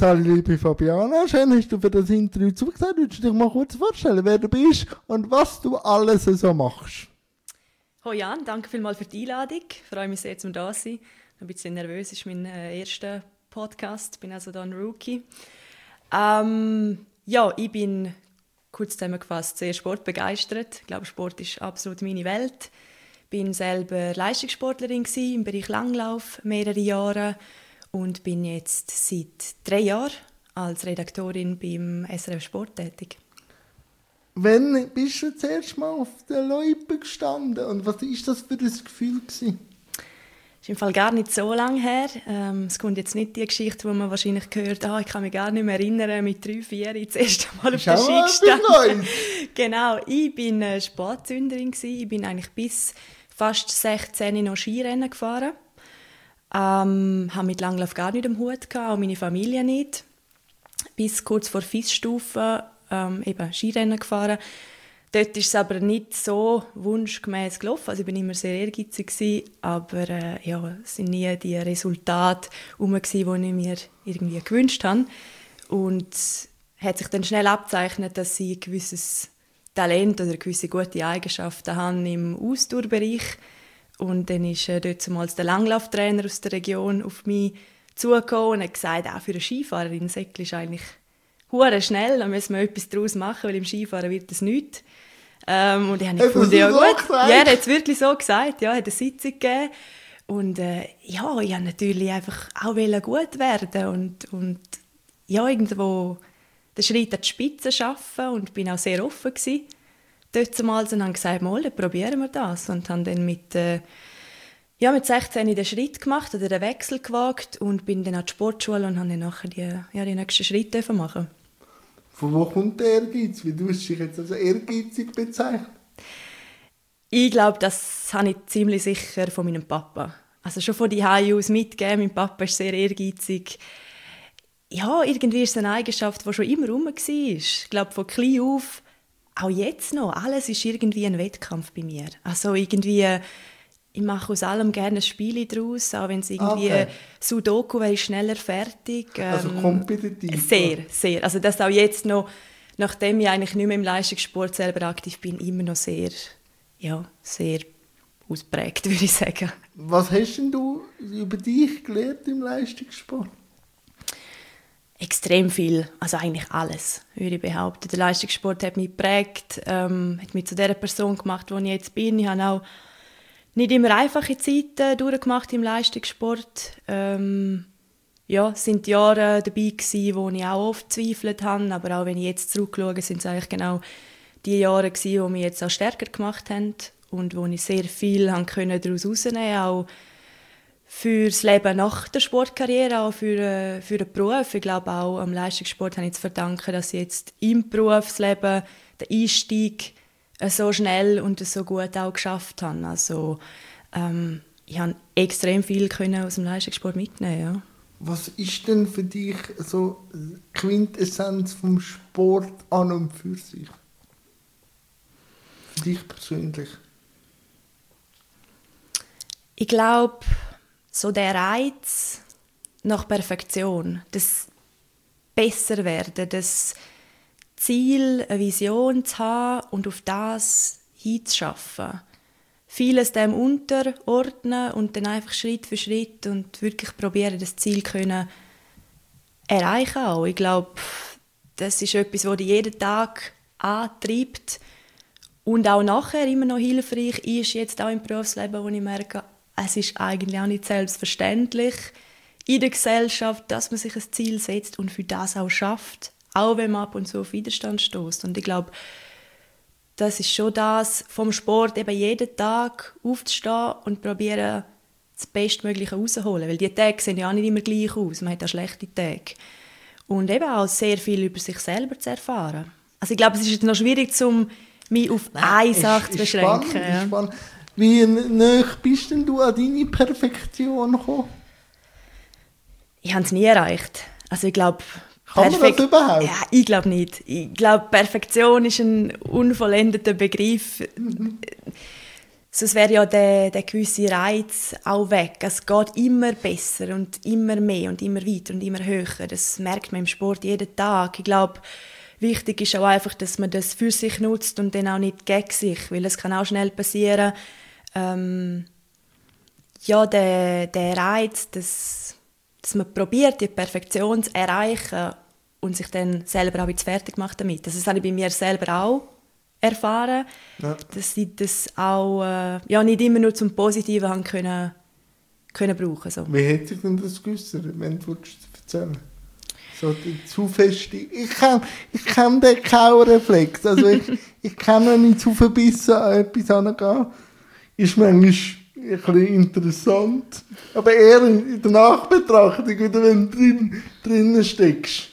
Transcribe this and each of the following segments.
Hallo liebe Fabiana, schön hast du für das Interview zugesagt. Würdest du dich mal kurz vorstellen, wer du bist und was du alles so machst? Hallo Jan, danke vielmals für die Einladung. Ich freue mich sehr, zum da zu sein. Ein bisschen nervös, ist mein erster Podcast. Ich bin also da ein Rookie. Ich bin kurz zusammengefasst sehr sportbegeistert. Ich glaube, Sport ist absolut meine Welt. Ich war selber Leistungssportlerin im Bereich Langlauf mehrere Jahre und bin jetzt seit 3 Jahren als Redaktorin beim SRF Sport tätig. Wann bist du das erste Mal auf der Loipe gestanden und was war das für ein Gefühl gewesen? Das ist im Fall gar nicht so lange her. Es kommt jetzt nicht die Geschichte, die man wahrscheinlich hört, ich kann mich gar nicht mehr erinnern, mit 3, 4 das erste Mal auf der Ski gestanden. Genau, ich bin Sportzünderin gewesen. Ich bin eigentlich bis fast 16 noch Skirennen gefahren. Habe mit Langlauf gar nicht am Hut gehabt, auch meine Familie nicht. Bis kurz vor FIS-Stufe eben Skirennen gefahren. Dort ist es aber nicht so wunschgemäß gelaufen. Also ich war immer sehr ehrgeizig gewesen, aber es sind nie die Resultate herum, die ich mir irgendwie gewünscht habe. Und es hat sich dann schnell abgezeichnet, dass ich ein gewisses Talent oder gewisse gute Eigenschaften habe im Ausdauerbereich. Und dann ist dort mal der Langlauftrainer aus der Region auf mich zugekommen und hat gesagt, auch für eine Skifahrerin Säckli ist eigentlich hure schnell, da müssen wir etwas daraus machen, weil im Skifahren wird das nichts. Und ich habe gefunden, ja gut. Ja, er hat es wirklich so gesagt, ja, hat eine Sitzung gegeben. Und ich wollte natürlich einfach auch gut werden und irgendwo den Schritt an die Spitze schaffen und bin auch sehr offen gewesen. Dort zumal und haben gesagt, mal, dann probieren wir das. Und haben dann mit 16 den Schritt gemacht oder den Wechsel gewagt und bin dann an die Sportschule und habe dann nachher die nächsten Schritte machen. Von wo kommt der Ehrgeiz? Wie du dich jetzt als ehrgeizig bezeichnet? Ich glaube, das habe ich ziemlich sicher von meinem Papa. Also schon von die Hause aus mitgegeben. Mein Papa ist sehr ehrgeizig. Ja, irgendwie ist es eine Eigenschaft, die schon immer rum war. Ich glaube, von klein auf, auch jetzt noch, alles ist irgendwie ein Wettkampf bei mir. Also irgendwie, ich mache aus allem gerne ein Spiel daraus, auch wenn es irgendwie Sudoku wäre, ich schneller fertig. Also kompetitiv? Sehr, sehr. Also das auch jetzt noch, nachdem ich eigentlich nicht mehr im Leistungssport selber aktiv bin, immer noch sehr ausprägt, würde ich sagen. Was hast denn du über dich gelernt im Leistungssport? Extrem viel, also eigentlich alles, würde ich behaupten. Der Leistungssport hat mich geprägt, hat mich zu der Person gemacht, die ich jetzt bin. Ich habe auch nicht immer einfache Zeiten durchgemacht im Leistungssport. Sind Jahre dabei gewesen, wo ich auch oft gezweifelt habe, aber auch wenn ich jetzt zurückschaue, sind es eigentlich genau die Jahre gewesen, die mich jetzt auch stärker gemacht haben und wo ich sehr viel daraus herausnehmen konnte, auch für das Leben nach der Sportkarriere, auch für den Beruf. Ich glaube auch am Leistungssport habe ich zu verdanken, dass ich jetzt im Berufsleben den Einstieg so schnell und so gut auch geschafft habe. Also ich habe extrem viel aus dem Leistungssport mitnehmen. Ja. Was ist denn für dich so die Quintessenz vom Sport an und für sich? Für dich persönlich? Ich glaube, so der Reiz nach Perfektion, das Besserwerden, das Ziel, eine Vision zu haben und auf das hinzuschaffen. Vieles dem unterordnen und dann einfach Schritt für Schritt und wirklich probieren, das Ziel können erreichen auch. Ich glaube, das ist etwas, das dich jeden Tag antreibt und auch nachher immer noch hilfreich ist, jetzt auch im Berufsleben, wo ich merke, es ist eigentlich auch nicht selbstverständlich in der Gesellschaft, dass man sich ein Ziel setzt und für das auch schafft, auch wenn man ab und zu auf Widerstand stößt. Und ich glaube, das ist schon das vom Sport, eben jeden Tag aufzustehen und probieren, das Bestmögliche rauszuholen. Weil die Tage sehen ja auch nicht immer gleich aus, man hat auch schlechte Tage. Und eben auch sehr viel über sich selber zu erfahren. Also ich glaube, es ist jetzt noch schwierig, mich auf eine Sache zu beschränken. Spannend, spannend. Wie nahe bist denn du an deine Perfektion gekommen? Ich habe es nie erreicht. Also ich glaube, kann man das überhaupt? Ja, ich glaube nicht. Ich glaube, Perfektion ist ein unvollendeter Begriff. sonst wäre ja der gewisse Reiz auch weg. Es geht immer besser und immer mehr und immer weiter und immer höher. Das merkt man im Sport jeden Tag. Ich glaube, wichtig ist auch einfach, dass man das für sich nutzt und dann auch nicht gegen sich, weil es kann auch schnell passieren. Ja, der Reiz, dass man probiert, die Perfektion zu erreichen und sich dann selber auch jetzt fertig macht damit. Das habe ich bei mir selber auch erfahren, dass ich das auch nicht immer nur zum Positiven haben können brauchen. So. Wie hätte sich denn das geäussert, wenn du erzählen? So die zu feste. Ich kann den Kaureflex. Also ich kann noch nicht zu verbissen an etwas herangehen. Ist manchmal ein bisschen interessant. Aber eher in der Nachbetrachtung, wieder wenn du drinnen steckst.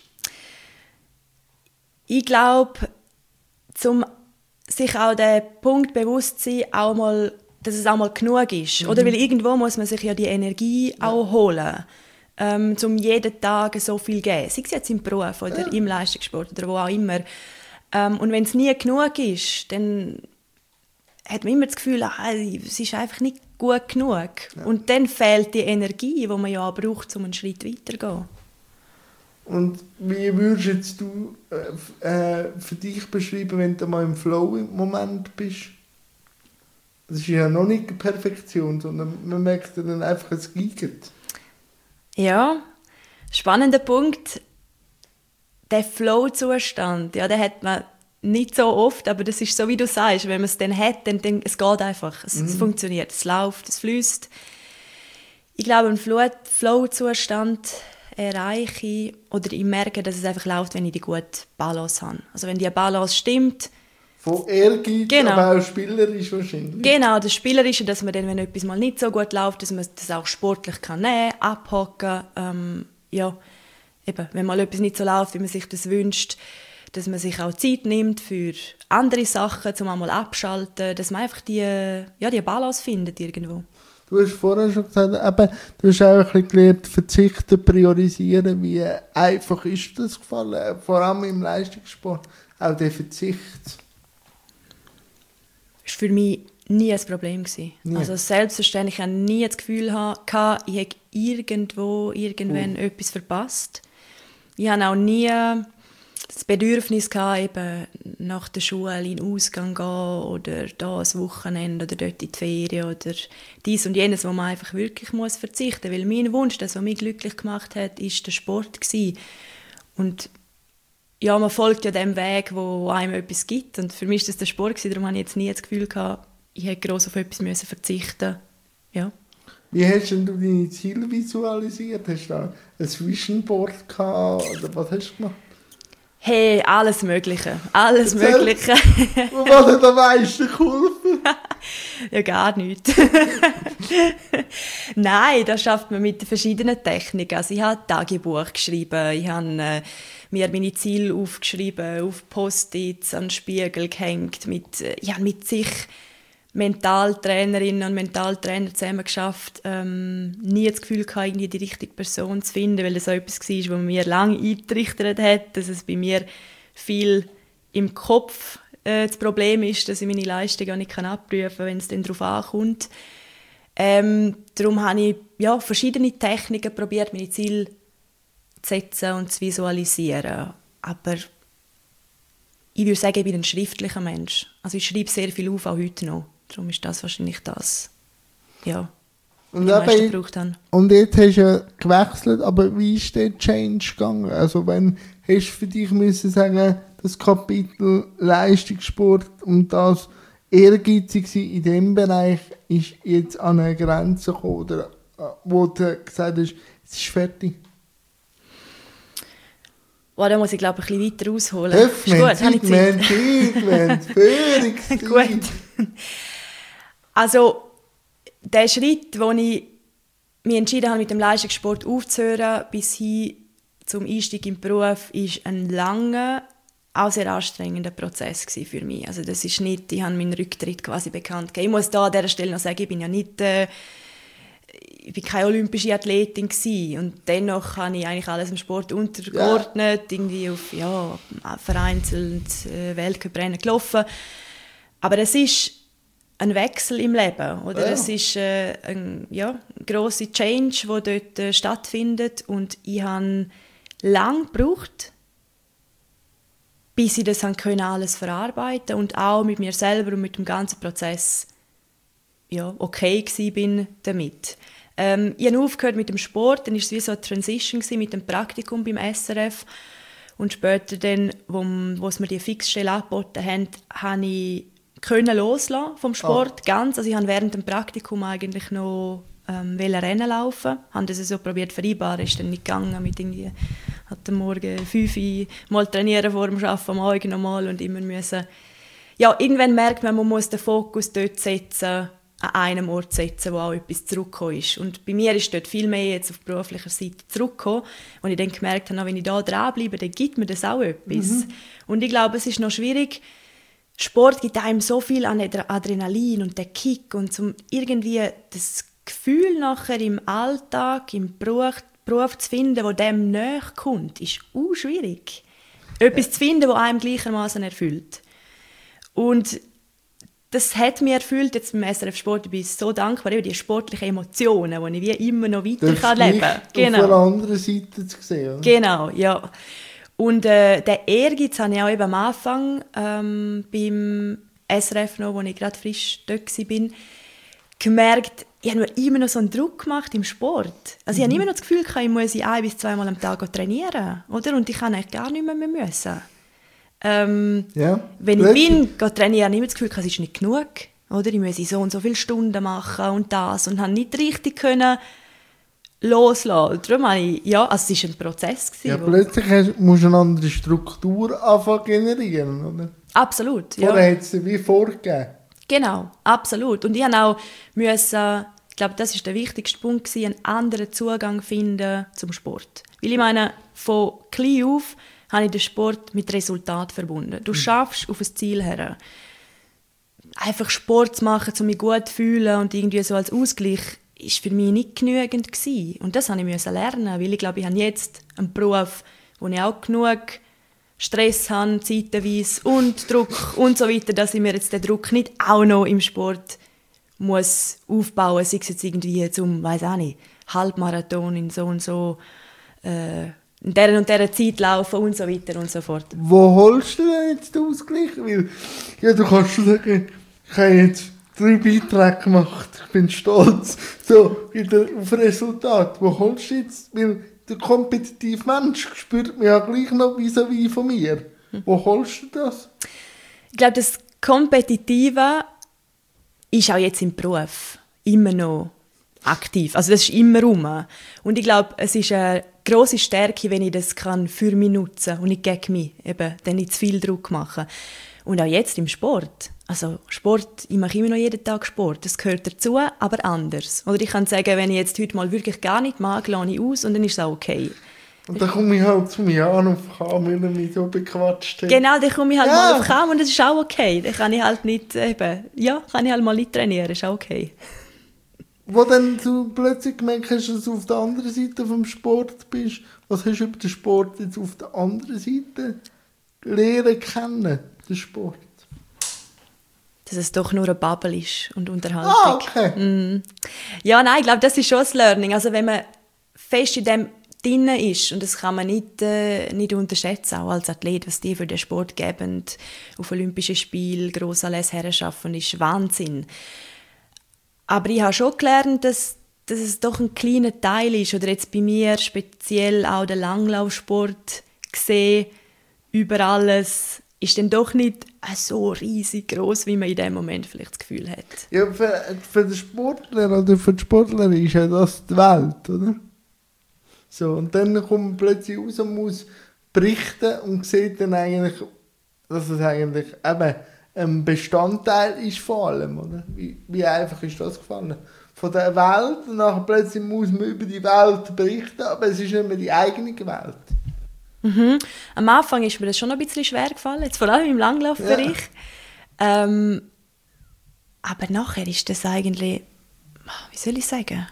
Ich glaube, zum sich auch den Punkt bewusst sein, auch mal, dass es auch mal genug ist. Oder weil irgendwo muss man sich ja die Energie auch holen. Um jeden Tag so viel zu geben. Sei es jetzt im Beruf oder im Leistungssport oder wo auch immer. Und wenn es nie genug ist, dann hat man immer das Gefühl, es ist einfach nicht gut genug. Ja. Und dann fehlt die Energie, die man ja auch braucht, um einen Schritt weiterzugehen. Und wie würdest du für dich beschreiben, wenn du mal im Flow im Moment bist? Das ist ja noch nicht die Perfektion, sondern man merkt dann einfach, es geht. Ja, spannender Punkt. Der Flow-Zustand, ja, den hat man nicht so oft, aber das ist so, wie du sagst, wenn man es dann hat, dann es geht einfach, es funktioniert, es läuft, es fließt. Ich glaube, einen Flow-Zustand erreiche ich, oder ich merke, dass es einfach läuft, wenn ich die gute Balance habe. Also wenn die Balance stimmt. Von Ehrgeiz, genau. Aber auch spielerisch wahrscheinlich. Genau, das Spielerische, dass man dann, wenn etwas mal nicht so gut läuft, dass man das auch sportlich kann nehmen, abhaken. Ja, eben, wenn mal etwas nicht so läuft, wie man sich das wünscht, dass man sich auch Zeit nimmt für andere Sachen, um einmal abschalten, dass man einfach die Balance findet irgendwo. Du hast vorher schon gesagt, eben, du hast auch ein bisschen gelernt, verzichten, priorisieren. Wie einfach ist das gefallen? Vor allem im Leistungssport. Auch der Verzicht. Das war für mich nie ein Problem. Also selbstverständlich habe ich nie das Gefühl gehabt, ich hätte irgendwann etwas verpasst. Ich habe auch nie das Bedürfnis gehabt, eben nach der Schule in den Ausgang gehen oder da ein Wochenende oder dort in die Ferien oder dies und jenes, wo man einfach wirklich muss verzichten muss. Weil mein Wunsch, das, was mich glücklich gemacht hat, war der Sport gewesen. Und ja, man folgt ja dem Weg, wo einem etwas gibt. Und für mich war das der Sport gewesen, darum hatte ich jetzt nie das Gefühl gehabt, ich hätte gross auf etwas verzichten müssen. Ja. Wie hast du deine Ziele visualisiert? Hast du da ein Vision Board gehabt oder was hast du gemacht? Hey, alles Mögliche. Alles Mögliche. Und was hat am meisten geholfen? Ja, gar nichts. Nein, das schafft man mit verschiedenen Techniken. Also ich habe Tagebuch geschrieben, ich habe mir meine Ziele aufgeschrieben, auf Post-its, an den Spiegel gehängt. Ich habe mit sich Mentaltrainerinnen und Mentaltrainer zusammen geschafft, nie das Gefühl gehabt, irgendwie die richtige Person zu finden, weil das auch etwas war, was mir lange eingetrichtert hat, dass es bei mir viel im Kopf das Problem ist, dass ich meine Leistung auch nicht abprüfen kann, wenn es dann darauf ankommt. Darum habe ich verschiedene Techniken probiert, meine Ziele zu setzen und zu visualisieren. Aber ich würde sagen, ich bin ein schriftlicher Mensch. Also ich schreibe sehr viel auf, auch heute noch. Darum ist das wahrscheinlich das, was ich am meisten gebraucht habe. Und jetzt hast du ja gewechselt, aber wie ist der Change gegangen? Also wenn hast du für dich müssen sagen, das Kapitel Leistungssport und das ehrgeizig in diesem Bereich ist jetzt an eine Grenze gekommen, oder wo du gesagt hast, es ist fertig? Oh, da muss ich, glaube ich, ein bisschen weiter ausholen. Gut. Also, der Schritt, wo ich mich entschieden habe, mit dem Leistungssport aufzuhören, bis hin zum Einstieg im Beruf, war ein langer, auch sehr anstrengender Prozess für mich. Also das ist nicht, ich habe meinen Rücktritt quasi bekannt gegeben. Ich muss da an dieser Stelle noch sagen, ich bin ja nicht... ich war keine olympische Athletin gewesen. Und dennoch habe ich eigentlich alles im Sport untergeordnet, irgendwie auf vereinzelt Weltcuprennen gelaufen. Aber es ist ein Wechsel im Leben. Oder? Ja. Es ist ein grosser Change, der dort stattfindet. Und ich habe lange gebraucht, bis ich das alles verarbeiten und auch mit mir selber und mit dem ganzen Prozess okay bin damit. Ich habe aufgehört mit dem Sport, dann war es wie so eine Transition mit dem Praktikum beim SRF. Und später dann, wo es mir die Fixstelle angeboten haben, habe ich loslassen vom Sport ganz. Also ich habe während dem Praktikum eigentlich noch Rennen laufen. Ich habe das so probiert vereinbaren, ist dann nicht gegangen mit irgendwie am Morgen 5 Uhr mal trainieren vor dem Arbeiten, am Morgen nochmal und immer müssen. Ja, irgendwann merkt man muss den Fokus dort setzen, an einem Ort setzen, wo auch etwas zurückgekommen ist. Und bei mir ist dort viel mehr jetzt auf beruflicher Seite zurückgekommen. Und ich dann gemerkt habe, wenn ich da dranbleibe, dann gibt mir das auch etwas. Und ich glaube, es ist noch schwierig. Sport gibt einem so viel an Adrenalin und den Kick und zum irgendwie das Gefühl nachher im Alltag, im Beruf zu finden, wo dem näher kommt, ist schwierig. Etwas zu finden, das einem gleichermaßen erfüllt. Und das hat mich erfüllt, jetzt beim SRF Sport. Ich bin so dankbar über die sportlichen Emotionen, die ich wie immer noch weiter leben kann. Genau. Auf der anderen Seite zu sehen. Oder? Genau, ja. Und den Ehrgeiz habe ich auch eben am Anfang beim SRF noch, wo ich gerade frisch dort war, gemerkt, ich habe mir immer noch so einen Druck gemacht im Sport. Also ich habe immer noch das Gefühl, ich muss 1 bis 2 Mal am Tag trainieren. Oder? Und ich kann eigentlich gar nicht mehr müssen. Wenn ich trainieren, habe ich immer das Gefühl, es ist nicht genug. Oder? Ich muss so und so viele Stunden machen und das. Und habe nicht richtig können loslassen. Darum habe ich, also es war ein Prozess. Plötzlich musst du eine andere Struktur anfangen generieren, oder? Absolut, ja. Vorher hat es dir wie vorgegeben. Genau, absolut. Und ich musste auch, ich glaube, das war der wichtigste Punkt, einen anderen Zugang finden zum Sport. Weil ich meine, von klein auf habe ich den Sport mit Resultat verbunden. Du schaffst auf ein Ziel her. Einfach Sport zu machen, um mich gut zu fühlen und irgendwie so als Ausgleich, ist für mich nicht genügend gewesen. Und das musste ich lernen, weil ich glaube, ich habe jetzt einen Beruf, wo ich auch genug Stress habe, zeitweise und Druck und so weiter, dass ich mir jetzt den Druck nicht auch noch im Sport muss aufbauen muss, sei es jetzt irgendwie zum, weiss auch nicht, Halbmarathon in so und so, in dieser und dieser Zeit laufen und so weiter und so fort. Wo holst du denn jetzt den Ausgleich? Weil, du kannst sagen, ich habe jetzt 3 Beiträge gemacht, ich bin stolz auf Resultat. Wo holst du jetzt? Weil der kompetitive Mensch spürt mich ja gleich noch vis-à-vis von mir. Wo holst du das? Ich glaube, das Kompetitive ist auch jetzt im Beruf immer noch aktiv. Also das ist immer rum. Und ich glaube, es ist eine grosse Stärke, wenn ich das für mich nutzen kann und nicht gegen mich, eben, dann nicht zu viel Druck machen. Und auch jetzt im Sport. Also Sport, ich mache immer noch jeden Tag Sport. Das gehört dazu, aber anders. Oder ich kann sagen, wenn ich jetzt heute mal wirklich gar nicht mag, lasse ich aus und dann ist es auch okay. Und dann komme ich halt zu mir an auf Kam, wenn er mich so bequatscht hat. Genau, dann komme ich halt mal auf Kam und das ist auch okay. Dann kann ich halt nicht, kann ich halt mal nicht trainieren, ist auch okay. Wo dann du plötzlich gemerkt hast, dass du auf der anderen Seite vom Sport bist, was hast du über den Sport jetzt auf der anderen Seite lernen kennen, den Sport? Dass es doch nur eine Bubble ist und Unterhaltung. Okay. Ja, nein, ich glaube, das ist schon das Learning. Also wenn man fest in dem drin ist, und das kann man nicht unterschätzen, auch als Athlet, was die für den Sport geben, auf Olympischen Spielen, Grossanlässe herschaffen, ist Wahnsinn. Aber ich habe schon gelernt, dass es doch ein kleiner Teil ist, oder jetzt bei mir speziell auch der Langlaufsport gesehen, über alles, ist dann doch nicht so riesig gross, wie man in dem Moment vielleicht das Gefühl hat. Ja, für den Sportler oder für die Sportlerin ist ja das die Welt, oder? So, und dann kommt man plötzlich raus und muss berichten und sieht dann eigentlich, dass es eigentlich eben ein Bestandteil ist von allem, oder? Wie einfach ist das gefallen? Von der Welt, und nachher plötzlich muss man über die Welt berichten, aber es ist nicht mehr die eigene Welt. Mhm. Am Anfang ist mir das schon ein bisschen schwer gefallen, jetzt vor allem im Langlaufbereich. Ja. Aber nachher ist das eigentlich, wie soll ich sagen?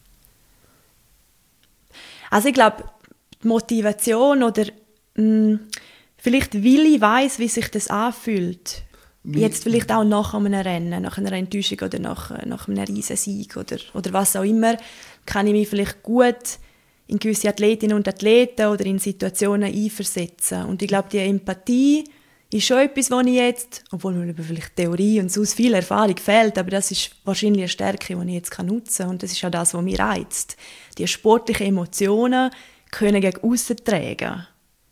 Also ich glaube, die Motivation oder vielleicht weil ich weiss, wie sich das anfühlt. Jetzt vielleicht auch nach einem Rennen, nach einer Enttäuschung oder nach einem Riesensieg oder was auch immer, kann ich mich vielleicht gut in gewisse Athletinnen und Athleten oder in Situationen einversetzen. Und ich glaube, die Empathie ist schon etwas, was ich jetzt, obwohl mir vielleicht Theorie und sonst viel Erfahrung fehlt, aber das ist wahrscheinlich eine Stärke, die ich jetzt nutzen kann. Und das ist auch das, was mich reizt. Die sportlichen Emotionen können gegen aussen tragen.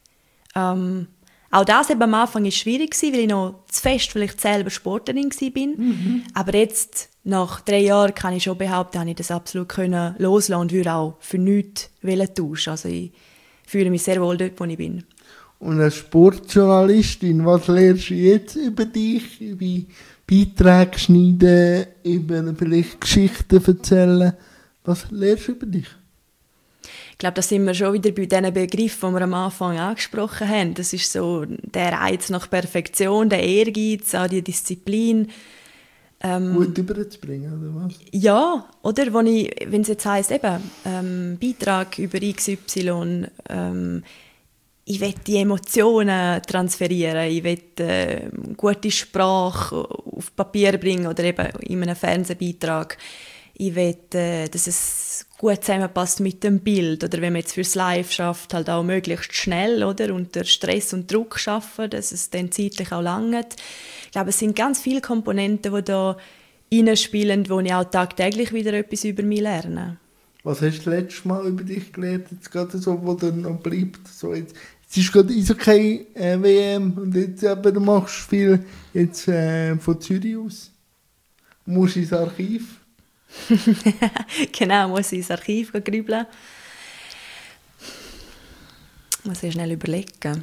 Auch das eben am Anfang war schwierig, weil ich noch zu fest vielleicht selber Sportlerin war. Mhm. Aber jetzt, nach 3 Jahren, kann ich schon behaupten, dass ich das absolut loslassen und würde auch für nichts tauschen. Also ich fühle mich sehr wohl dort, wo ich bin. Und als Sportjournalistin, was lernst du jetzt über dich? Über Beiträge schneiden, über vielleicht Geschichten erzählen? Was lernst du über dich? Ich glaube, da sind wir schon wieder bei diesen Begriffen, die wir am Anfang angesprochen haben. Das ist so der Reiz nach Perfektion, der Ehrgeiz, auch die Disziplin. Gut überzubringen, oder was? Ja, oder? Wenn es jetzt heisst, Beitrag über XY, ich will die Emotionen transferieren, ich will gute Sprache auf Papier bringen oder eben in einem Fernsehbeitrag. Ich will, dass es gut zusammenpasst mit dem Bild. Oder wenn man jetzt fürs Live schafft, halt auch möglichst schnell, oder? Unter Stress und Druck schaffen, dass es dann zeitlich auch langt. Ich glaube, es sind ganz viele Komponenten, die da reinspielen, wo ich auch tagtäglich wieder etwas über mich lerne. Was hast du das letzte Mal über dich gelernt, jetzt gerade so, wo dir noch bleibt? So jetzt ist gerade Eishockey-WM und jetzt aber du machst viel jetzt von Zürich aus. Du musst ins Archiv. Genau, muss ich ins Archiv grübeln. Muss ich schnell überlegen.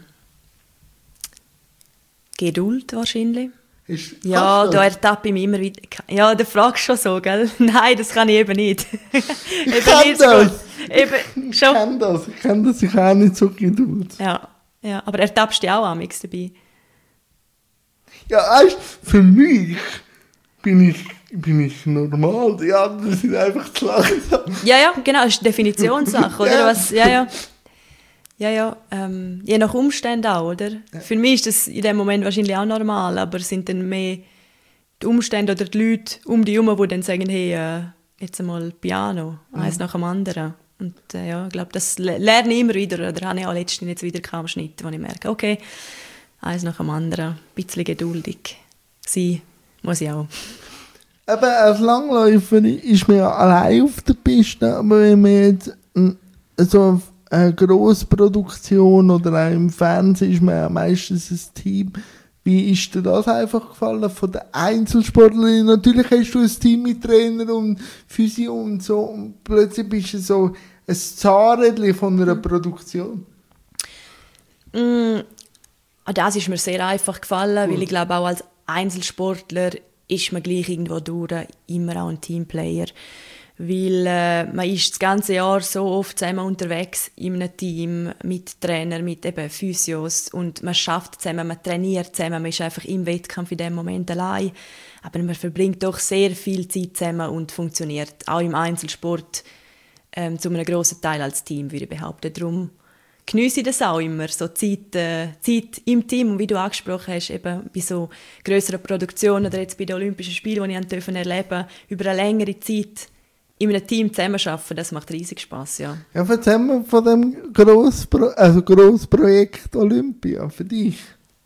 Geduld wahrscheinlich. Ja, da ertappe ich mich immer wieder. Ja, du fragst schon so, gell? Nein, das kann ich eben nicht. Ich kenne das. Ich kenne das. Ich habe auch nicht so Geduld. Ja, aber ertappst du dich auch amigs dabei? Ja, weißt, für mich bin ich normal. Die anderen sind einfach zu langsam. Ja, genau, das ist eine Definitionssache, oder? Ja. Was, ja. Je nach Umständen auch, oder? Ja. Für mich ist das in dem Moment wahrscheinlich auch normal, aber es sind dann mehr die Umstände oder die Leute um dich herum, die dann sagen, hey, jetzt einmal Piano, eins nach dem anderen. Und ich glaube, das lerne ich immer wieder, oder habe ich auch letztens jetzt wieder am Schnitt, wo ich merke, okay, eins nach dem anderen, ein bisschen geduldig sein muss ich auch. Eben, als Langläufer ist man ja allein auf der Piste, aber wenn man jetzt so eine Grossproduktion oder auch im Fernsehen ist man ja meistens ein Team. Wie ist dir das einfach gefallen von den Einzelsportlern? Natürlich hast du ein Team mit Trainer und Physio und so und plötzlich bist du so ein Zahnrädchen von einer Produktion. Das ist mir sehr einfach gefallen, weil ich glaube auch als Einzelsportler ist man gleich irgendwo durch immer auch ein Teamplayer. Weil man ist das ganze Jahr so oft zusammen unterwegs in einem Team, mit Trainern, mit eben Physios und man schafft zusammen, man trainiert zusammen, man ist einfach im Wettkampf in dem Moment allein. Aber man verbringt doch sehr viel Zeit zusammen und funktioniert auch im Einzelsport zu einem grossen Teil als Team, würde ich behaupten. Darum geniesse ich das auch immer, so Zeit im Team. Und wie du angesprochen hast, eben bei so grösseren Produktionen oder jetzt bei den Olympischen Spielen, die ich erleben durfte, über eine längere Zeit in einem Team zusammenarbeiten, das macht riesig Spass, ja. Ja, erzähl mir von dem Grossprojekt Olympia für dich.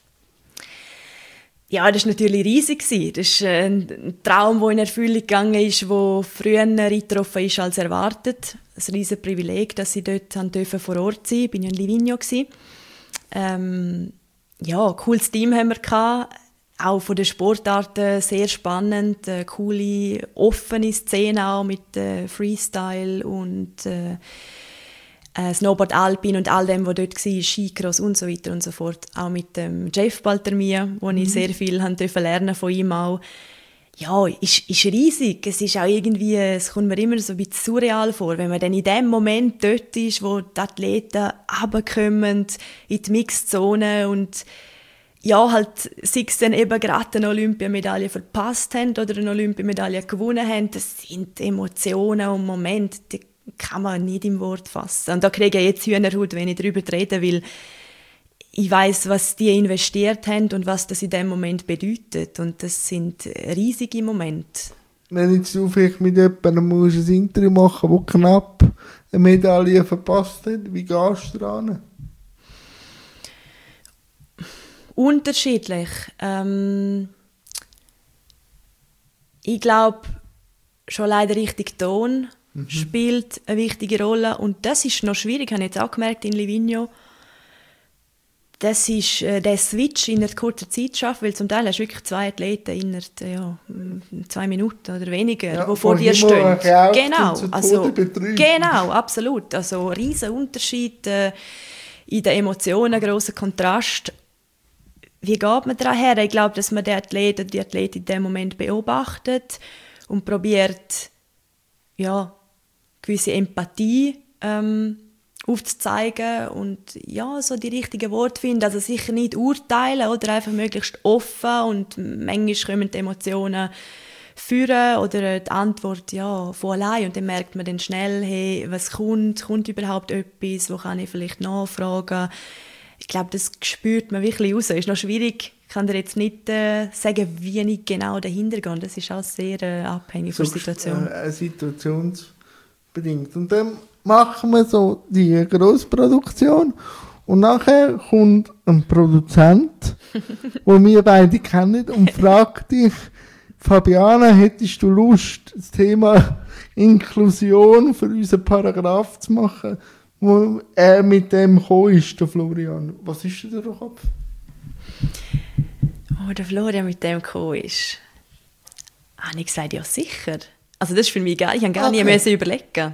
Ja, das war natürlich riesig. Das ist ein Traum, der in Erfüllung gegangen ist, der früher eingetroffen ist als erwartet. Ein riesiges Privileg, dass ich dort vor Ort sein durfte. Ich war ja in Livigno. Ein cooles Team haben wir gehabt. Auch von den Sportarten sehr spannend. Eine coole, offene Szene auch mit Freestyle und Snowboard Alpin und all dem, was dort war, Skicross und so weiter und so fort. Auch mit Jeff Baltermia, wo ich sehr viel lernen von ihm auch. Ja, ist riesig. Es ist auch irgendwie, es kommt mir immer so ein bisschen surreal vor, wenn man dann in dem Moment dort ist, wo die Athleten runterkommen in die Mixzone und ja, halt, sei es dann eben gerade eine Olympiamedaille verpasst haben oder eine Olympiamedaille gewonnen haben, das sind Emotionen und Momente, die kann man nicht im Wort fassen. Und da kriege ich jetzt Hühnerhaut, wenn ich darüber rede, weil ich weiss, was die investiert haben und was das in dem Moment bedeutet. Und das sind riesige Momente. Wenn jetzt du vielleicht mit jemandem ein Interview machen musst, der knapp eine Medaille verpasst hat, wie gehst du dran? Unterschiedlich. Ich glaube, schon leider richtig Ton spielt eine wichtige Rolle. Und das ist noch schwierig, habe ich jetzt auch gemerkt in Livigno. Das ist der Switch in einer kurzen Zeit schaffen, weil zum Teil hast du wirklich 2 Athleten innerhalb 2 Minuten oder weniger, die vor dir stehen. Genau, absolut. Also riesen Unterschied in den Emotionen, grosser Kontrast. Wie geht man daran her? Ich glaube, dass man den Athlet oder die Athletin in dem Moment beobachtet und probiert, gewisse Empathie aufzuzeigen und so die richtigen Worte finden. Also sicher nicht urteilen oder einfach möglichst offen, und manchmal kommen die Emotionen führen oder die Antwort von allein, und dann merkt man dann schnell, hey, was kommt überhaupt etwas, wo kann ich vielleicht nachfragen. Ich glaube, das spürt man wirklich raus. Ist noch schwierig, ich kann dir jetzt nicht sagen, wie ich genau dahinter gehe. Das ist auch sehr abhängig von der Situation. Situationsbedingt. Und dann machen wir so die Grossproduktion und nachher kommt ein Produzent, den wir beide kennen, und fragt dich: Fabiana, hättest du Lust, das Thema Inklusion für unseren Paragraph zu machen, wo er mit dem gekommen ist, der Florian? Was ist denn der Kopf? Oh, der Florian mit dem gekommen ist. Habe ich gesagt, ja sicher. Also das ist für mich geil. Ich habe gar nicht überlegen.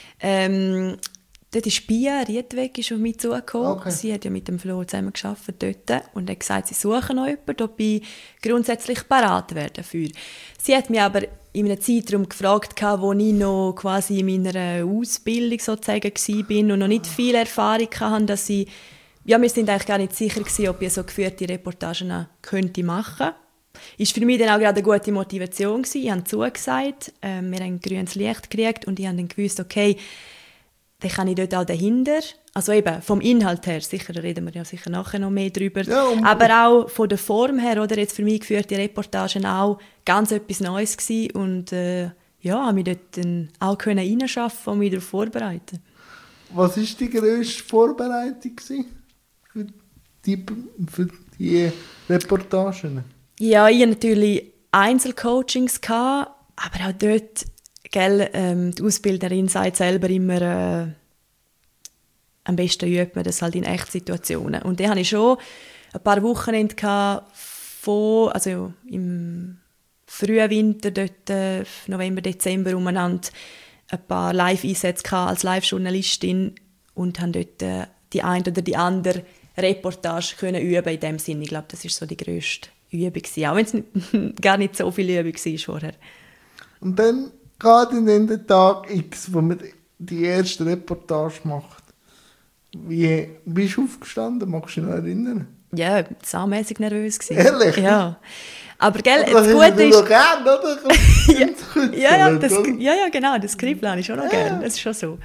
Dort ist Pia Riedweg auf mich zugekommen. Okay. Sie hat ja mit dem Flo zusammen gearbeitet dort und hat gesagt, sie suchen noch jemanden, ob ich grundsätzlich parat wäre dafür. Sie hat mich aber in einem Zeitraum gefragt, wo ich noch quasi in meiner Ausbildung sozusagen war und noch nicht viel Erfahrung hatte, dass ich, wir sind eigentlich gar nicht sicher gewesen, ob ich so geführte Reportagen könnte machen. Ist für mich dann auch gerade eine gute Motivation gewesen. Ich habe zugesagt, wir haben grünes Licht gekriegt und ich habe dann gewusst, okay, dann kann ich dort auch dahinter, also eben vom Inhalt her, sicher, da reden wir ja sicher nachher noch mehr drüber, aber auch von der Form her, oder jetzt für mich geführte Reportagen auch ganz etwas Neues gewesen und habe mich dort dann auch reinschaffen und mich darauf vorbereiten. Was war die grösste Vorbereitung für die Reportagen? Ja, ich hatte natürlich Einzelcoachings, aber auch dort, die Ausbilderin sagt selber immer, am besten übt man das halt in Echtsituationen. Und dann hatte ich schon ein paar Wochenende also im frühen Winter, dort, November, Dezember umeinander, ein paar Live-Einsätze als Live-Journalistin und habe dort die eine oder die andere Reportage können üben in dem Sinne. Ich glaube, das war so die grösste Übung, auch wenn es gar nicht so viel Übung war vorher. Und dann gerade in den Tag X, wo man die erste Reportage macht, wie bist du aufgestanden? Magst du dich noch erinnern? Ja, saumässig nervös gewesen. Ehrlich? Ja. Aber gell, das Gute ist... Das gern, oder? ja, genau, das Skribbeln habe ich schon noch gerne. Das ist schon so.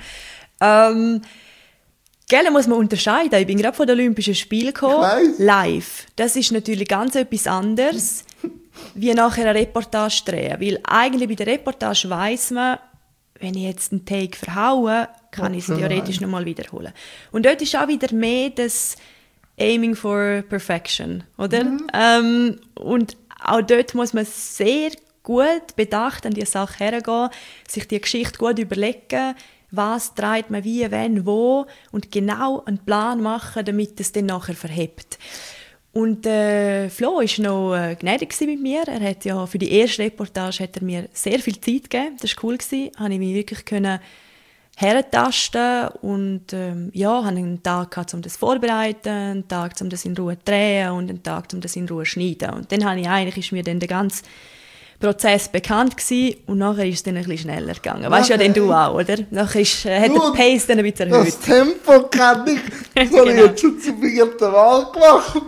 Gell, muss man unterscheiden. Ich bin gerade von den Olympischen Spielen gekommen, live. Das ist natürlich ganz etwas anderes, wie nachher eine Reportage drehen. Weil eigentlich bei der Reportage weiss man, wenn ich jetzt einen Take verhaue, kann ich es theoretisch nochmal wiederholen. Und dort ist auch wieder mehr das Aiming for Perfection, oder? Und auch dort muss man sehr gut bedacht an die Sache hergehen, sich die Geschichte gut überlegen, was treibt man wie, wann, wo und genau einen Plan machen, damit es dann nachher verhebt. Und Flo war noch gnädig mit mir. Er hat ja für die erste Reportage hat er mir sehr viel Zeit gegeben. Das war cool. Da konnte ich mich wirklich herentasten und habe einen Tag gehabt, um das vorzubereiten, einen Tag, um das in Ruhe zu drehen und einen Tag, um das in Ruhe zu schneiden. Und dann ist mir dann der ganze Prozess bekannt gewesen, und nachher ist es dann ein bisschen schneller gegangen. Weißt ja, denn du auch, oder? Nachher hat der Pace dann ein bisschen erhöht. Das Tempo kann ich. Das habe ich jetzt schon zum 4. Mal gemacht.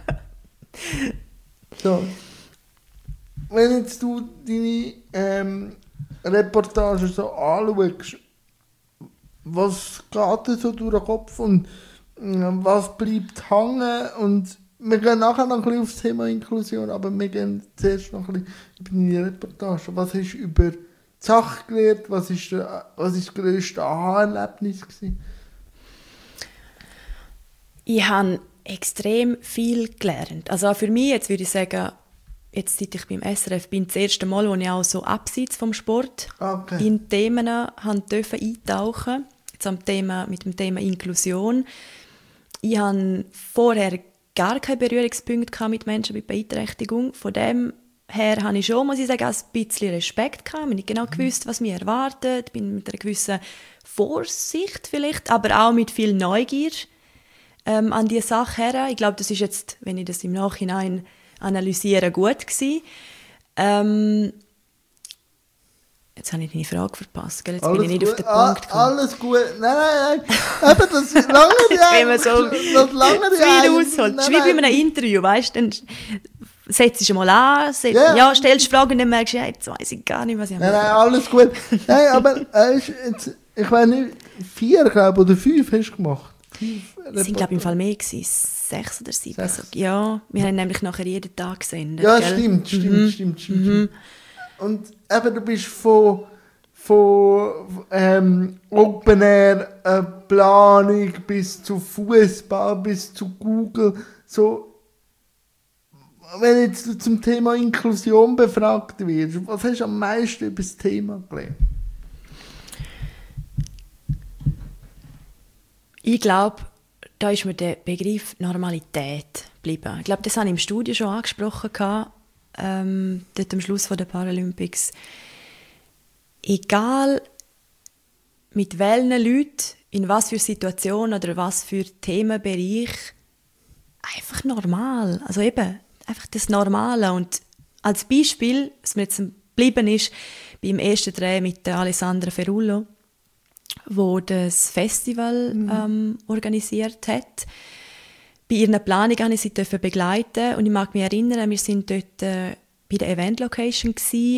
So. Wenn jetzt du deine Reportage so anschaust, was geht dir so durch den Kopf und was bleibt hängen und wir gehen nachher noch ein bisschen auf das Thema Inklusion, aber wir gehen zuerst noch ein bisschen über deine Reportage. Was hast du über die Sache gelernt? Was ist das grösste Aha-Erlebnis gewesen? Ich habe extrem viel gelernt. Also auch für mich, jetzt würde ich sagen, jetzt seit ich beim SRF bin, das erste Mal, wo ich auch so abseits vom Sport in Themen durfte eintauchen, jetzt mit dem Thema Inklusion. Ich hatte vorher gar keine Berührungspunkte mit Menschen mit Beeinträchtigung. Von dem her hatte ich schon, muss ich sagen, ein bisschen Respekt gehabt. Ich habe nicht genau gewusst, was mich erwartet. Ich bin mit einer gewissen Vorsicht vielleicht, aber auch mit viel Neugier an diese Sache her. Ich glaube, das ist jetzt, wenn ich das im Nachhinein analysiere, gut gewesen. Jetzt habe ich deine Frage verpasst, gell? Jetzt alles bin ich nicht gut. auf den Punkt gekommen. Alles gut. Nein. Eben, das lange viel ausholt. Das ist wie bei einem Interview, weißt du? Dann setzt dich mal an, stellst Fragen und dann merkst du, jetzt weiss ich gar nicht, was ich mache. Nein, alles gut. Nein, aber ich weiß nicht, 4, glaube ich, oder 5 hast du gemacht. Es sind, glaube ich, im Fall mehr gewesen. 6 oder 7. Also, ja, wir haben nämlich nachher jeden Tag gesendet. Ja, gell? Stimmt. Und eben, du bist von Open Air, Planung bis zu Fußball, bis zu Google. So, wenn jetzt du zum Thema Inklusion befragt wirst, was hast du am meisten über das Thema gelernt? Ich glaube, da ist mir der Begriff Normalität geblieben. Ich glaube, das habe ich im Studio schon angesprochen, dort am Schluss der Paralympics. Egal mit welchen Leuten, in was für Situationen oder was für Themenbereich, einfach normal. Also eben, einfach das Normale. Und als Beispiel, was mir jetzt geblieben ist, beim ersten Dreh mit der Alessandra Ferullo, wo das Festival organisiert hat. Bei ihrer Planung durfte ich sie begleiten und ich mag mich erinnern, wir waren dort bei der Event-Location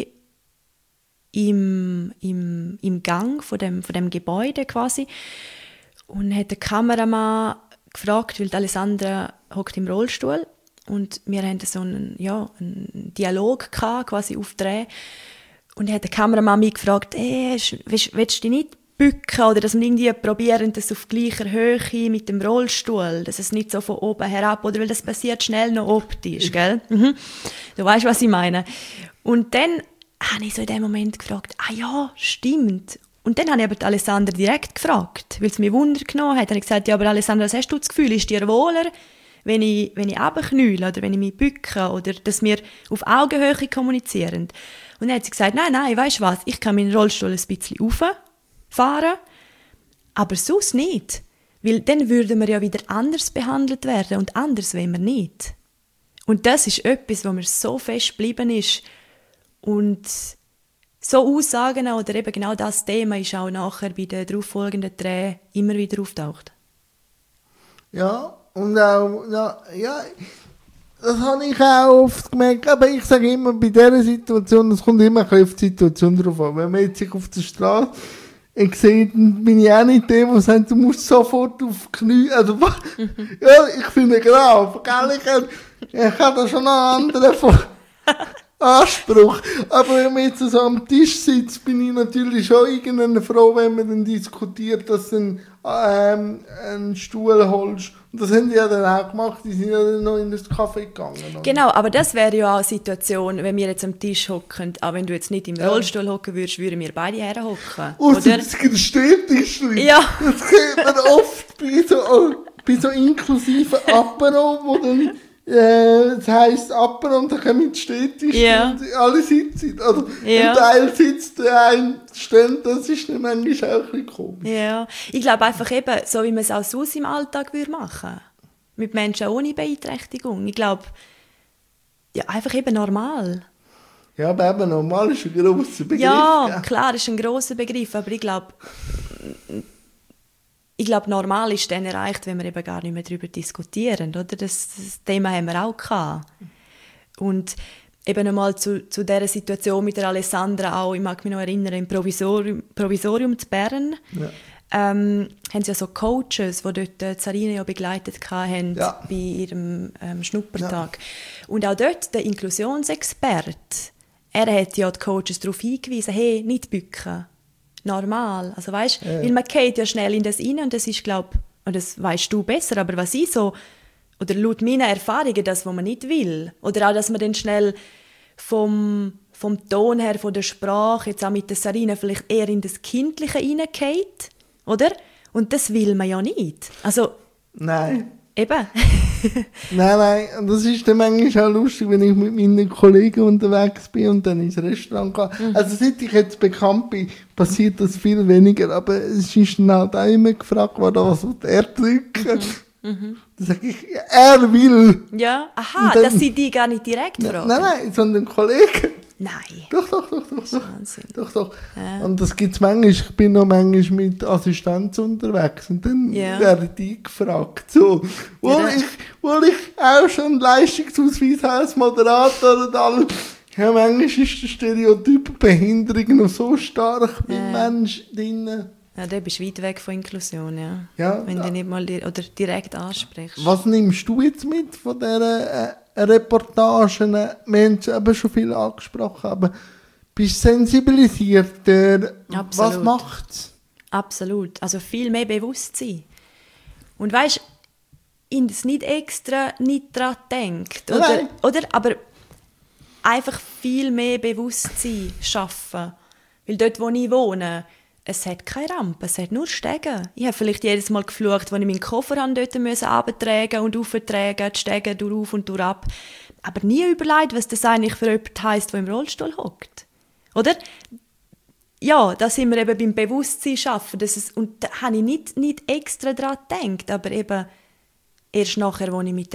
im Gang von dem Gebäude quasi und hat den Kameramann gefragt, weil Alessandra hockt im Rollstuhl und wir hatten so einen Dialog gehabt, quasi auf Dreh und hat der Kameramann mich gefragt, willst du dich nicht bücken oder dass wir irgendwie probieren, das auf gleicher Höhe mit dem Rollstuhl, dass es nicht so von oben herab, oder weil das passiert schnell noch optisch, gell? Du weißt, was ich meine. Und dann habe ich so in dem Moment gefragt, ja, stimmt. Und dann habe ich aber die Alessandra direkt gefragt, weil es mich Wunder genommen hat. Dann habe ich gesagt, ja, aber Alessandra, was hast du das Gefühl, ist dir wohler, wenn ich runterknülle oder wenn ich mich bücke oder dass wir auf Augenhöhe kommunizieren? Und dann hat sie gesagt, nein, weißt du was, ich kann meinen Rollstuhl ein bisschen rauffahren, aber sonst nicht. Weil dann würden wir ja wieder anders behandelt werden und anders wollen wir nicht. Und das ist etwas, was mir so fest geblieben ist. Und so Aussagen oder eben genau das Thema ist auch nachher bei den darauffolgenden Dreh immer wieder auftaucht. Ja, und auch, das habe ich auch oft gemerkt, aber ich sage immer, bei dieser Situation, es kommt immer ein bisschen auf die Situation drauf an. Wenn man jetzt sich auf der Straße sieht, dann bin ich auch nicht der, der sagt, du musst sofort auf die Knie, also, ja, ich finde genau, ich habe da schon einen anderen Anspruch. Aber wenn man jetzt so am Tisch sitzt, bin ich natürlich schon irgendwann froh, wenn man dann diskutiert, dass du einen Stuhl holst. Und das haben die ja dann auch gemacht, die sind ja dann noch in das Café gegangen. Oder? Genau, aber das wäre ja auch eine Situation, wenn wir jetzt am Tisch hocken, auch wenn du jetzt nicht im Rollstuhl hocken würdest, würden wir beide herhocken. Oder? Das gibt Stehtisch. Ja. Das kennt man oft bei so inklusiven Apero, wo dann das heisst Apero und dann kommen die Städtisch und alle sitzen. Also ein Teil sitzt, der ein steht, das ist dann manchmal auch ein bisschen komisch. Ja, ich glaube einfach eben, so wie man es auch sonst im Alltag machen würde. Mit Menschen ohne Beeinträchtigung. Ich glaube, ja, einfach eben normal. Ja, aber eben normal ist ein grosser Begriff. Ja, klar, ist ein grosser Begriff, aber ich glaube, normal ist dann erreicht, wenn wir eben gar nicht mehr darüber diskutieren. Oder? Das Thema haben wir auch gehabt. Und eben einmal zu dieser Situation mit der Alessandra auch, ich mag mich noch erinnern, im Provisorium zu Bern. haben sie ja so Coaches, die dort Sarina ja begleitet haben bei ihrem Schnuppertag. Ja. Und auch dort der Inklusionsexperte, er hat ja die Coaches darauf hingewiesen, hey, nicht bücken. Normal. Also weißt, weil man geht ja schnell in das rein und das ist, glaube ich, und das weißt du besser, aber was ich so, oder laut meiner Erfahrungen, das, was man nicht will, oder auch, dass man dann schnell vom Ton her, von der Sprache, jetzt auch mit der Sarina, vielleicht eher in das Kindliche reingeht, oder? Und das will man ja nicht. Also, nein. Eben. Nein, und das ist dann manchmal auch lustig, wenn ich mit meinen Kollegen unterwegs bin und dann ins Restaurant gehe. Also seit ich jetzt bekannt bin, passiert das viel weniger, aber es ist dann halt auch immer gefragt worden, was will er drücken? Dann sage ich, er will. Ja, aha, dann, dass sie die gar nicht direkt fragen. Nein, sondern Kollegen. Nein. Doch. Wahnsinn. Doch. Ja. Und das gibt es manchmal. Ich bin noch manchmal mit Assistenz unterwegs und dann werden die gefragt. So, wo ich auch schon Leistungsausweis habe als Moderator und alles. Ja, manchmal ist der Stereotyp Behinderung noch so stark beim Menschen drin. Ja, du bist weit weg von Inklusion, ja. Wenn du nicht mal oder direkt ansprichst. Was nimmst du jetzt mit von diesen Reportagen? Wir haben es eben schon viel angesprochen, aber bist du sensibilisierter? Absolut. Was macht's? Absolut. Also viel mehr Bewusstsein. Und weisst, ins nicht extra nicht daran denkt. Oder? Aber einfach viel mehr Bewusstsein schaffen. Weil dort, wo ich wohne, es hat keine Rampe, es hat nur Stege. Ich habe vielleicht jedes Mal geflucht, als ich meinen Koffer dort runtertragen und auftragen, die Stege durch und durch ab. Aber nie überlegt, was das eigentlich für jemand heisst, der im Rollstuhl hockt. Oder? Ja, da sind wir eben beim Bewusstsein schaffen. Und da habe ich nicht extra daran gedacht, aber eben erst nachher, als ich mit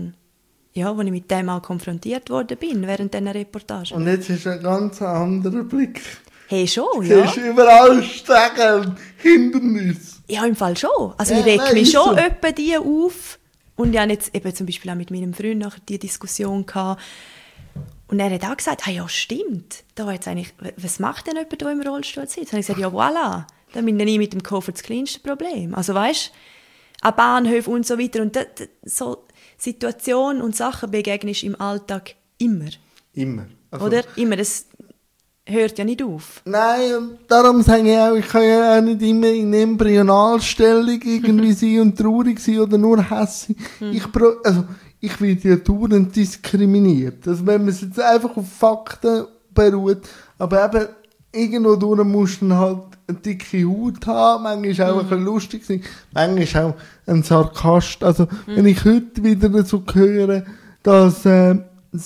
dem auch konfrontiert worden bin, während dieser Reportage. Und jetzt ist ein ganz anderer Blick. Hey, schon, ja. Siehst du überall Stege, Hindernisse. Ja, im Fall schon. Also ich reg mich schon etwa die auf. Und ich hatte jetzt eben zum Beispiel auch mit meinem Freund nachher die Diskussion gehabt. Und er hat auch gesagt, ja stimmt, da jetzt eigentlich, was macht denn jemand, der im Rollstuhl sitzt? Und ich gesagt, ja voilà, dann bin ich mit dem Koffer das kleinste Problem. Also weißt, an Bahnhöfen und so weiter. Und so Situationen und Sachen begegnest du im Alltag immer. Immer. Also, oder? Immer, das hört ja nicht auf. Nein, und darum sage ich auch, ich kann ja auch nicht immer in Embryonalstellung irgendwie sein und traurig sein oder nur hässig. Ich werde ja dauernd diskriminiert. Also wenn man es jetzt einfach auf Fakten beruht, aber eben irgendwo durch musst du dann halt eine dicke Haut haben, manchmal auch ein bisschen lustig sein, manchmal auch ein Sarkast. Also wenn ich heute wieder so höre, dass der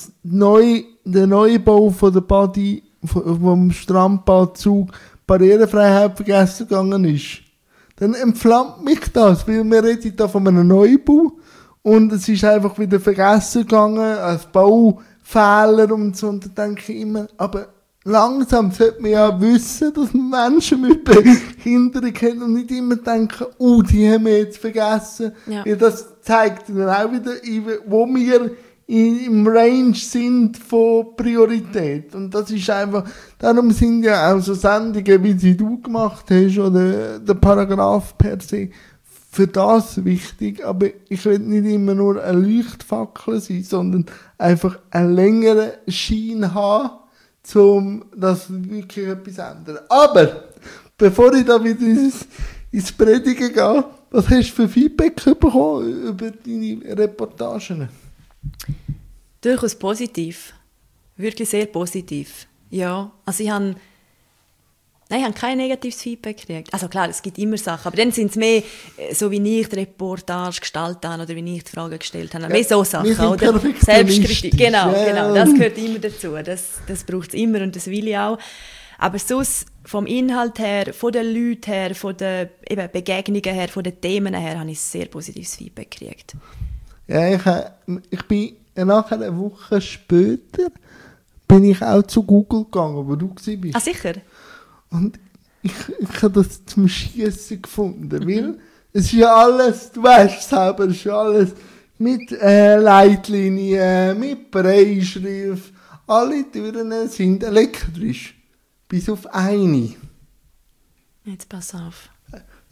Neubau von der Body vom Strandbadzug Barrierefreiheit vergessen gegangen ist, dann entflammt mich das, weil wir reden da von einem Neubau und es ist einfach wieder vergessen gegangen als Baufehler und so, und dann denke ich immer, aber langsam sollte man ja wissen, dass man Menschen mit Behinderung haben und nicht immer denken, die haben wir jetzt vergessen, weil das zeigt dann auch wieder, wo wir im Range sind von Priorität. Und das ist einfach, darum sind ja auch so Sendungen, wie sie du gemacht hast, oder der Paragraph per se, für das wichtig. Aber ich will nicht immer nur eine Leuchtfackel sein, sondern einfach einen längeren Schein haben, um das wirklich etwas zu ändern. Aber, bevor ich da wieder ins Predigen gehe, was hast du für Feedback bekommen über deine Reportagen? Durchaus positiv. Wirklich sehr positiv. Ja, also ich habe kein negatives Feedback gekriegt. Also klar, es gibt immer Sachen, aber dann sind es mehr, so wie ich die Reportage gestaltet habe oder wie ich die Fragen gestellt habe. Ja, mehr so Sachen, oder? Selbstkritik. Genau, das gehört immer dazu. Das braucht es immer und das will ich auch. Aber sonst, vom Inhalt her, von den Leuten her, von den Begegnungen her, von den Themen her, habe ich sehr positives Feedback gekriegt. Ja, ich bin nachher eine Woche später bin ich auch zu Google gegangen, wo du warst. Ah, sicher? Und ich habe das zum Schiessen gefunden, weil es ist ja alles, du weißt es selber, es ist ja alles mit Leitlinien, mit Breitschrift, alle Türen sind elektrisch, bis auf eine. Jetzt pass auf.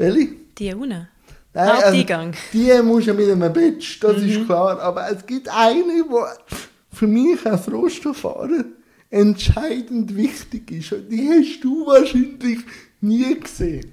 Welche? Die unten? Nein, Haupteingang. Die musst du mit einem Badge, das ist klar. Aber es gibt eine, die für mich als Rollstuhlfahrer entscheidend wichtig ist. Und die hast du wahrscheinlich nie gesehen.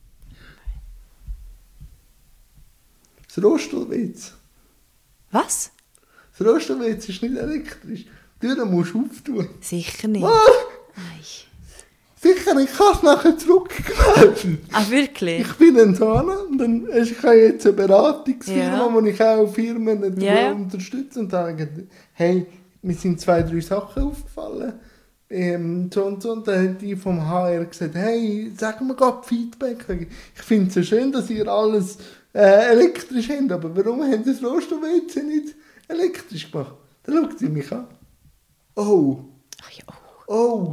Das Rollstuhlwitz. Was? Das Rollstuhlwitz ist nicht elektrisch. Die Tür musst du auftun. Sicher nicht. Nein. Sicher, ich habe es nachher zurückgemeldet. Ah, wirklich? Ich bin dann so und dann ich habe jetzt eine Beratungsfirma, wo ich auch Firmen unterstütze und sage, hey, mir sind 2-3 Sachen aufgefallen. So und so. Und dann hat die vom HR gesagt, hey, sag mir gerade Feedback. Ich finde es so schön, dass ihr alles elektrisch habt, aber warum haben das Rollstuhl-WC nicht elektrisch gemacht? Dann schaut sie mich an. Oh. Ach ja. Oh,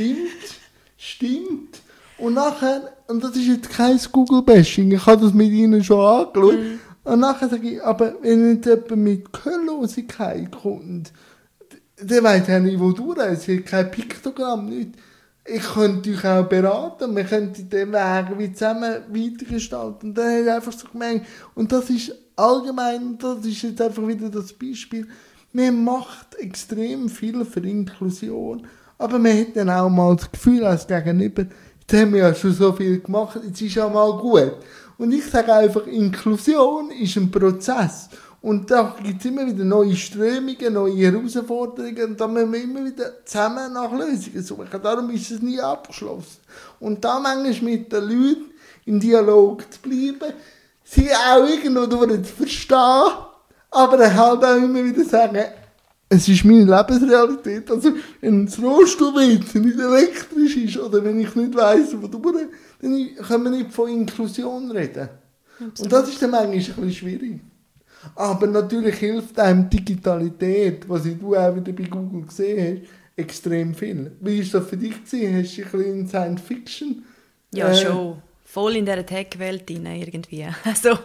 stimmt. Und nachher, und das ist jetzt kein Google-Bashing, ich habe das mit ihnen schon angeschaut, und nachher sage ich, aber wenn jetzt jemand mit Gehörlosigkeit kommt, der weiss ja nicht, wo du reist, es hat kein Piktogramm, nichts. Ich könnte euch auch beraten, wir könnten den Weg wie zusammen weitergestalten. Und dann habe ich einfach so gemerkt, und das ist allgemein, das ist jetzt einfach wieder das Beispiel, man macht extrem viel für Inklusion, aber man hat dann auch mal das Gefühl als Gegenüber, jetzt haben wir ja schon so viel gemacht, jetzt ist ja mal gut. Und ich sage einfach, Inklusion ist ein Prozess. Und da gibt es immer wieder neue Strömungen, neue Herausforderungen und da müssen wir immer wieder zusammen nach Lösungen suchen. Darum ist es nie abgeschlossen. Und da manchmal mit den Leuten im Dialog zu bleiben, sie auch irgendwo zu verstehen, aber halt auch immer wieder sagen, es ist meine Lebensrealität. Also, wenn das Rollstuhlwitz nicht elektrisch ist oder wenn ich nicht weiss, wo du bist, dann können wir nicht von Inklusion reden. Absolut. Und das ist dann manchmal ein bisschen schwierig. Aber natürlich hilft einem Digitalität, was du auch wieder bei Google gesehen hast, extrem viel. Wie war das für dich? Hast du ein bisschen in Science Fiction? Ja, schon. Voll in dieser Tech-Welt drin irgendwie. Also,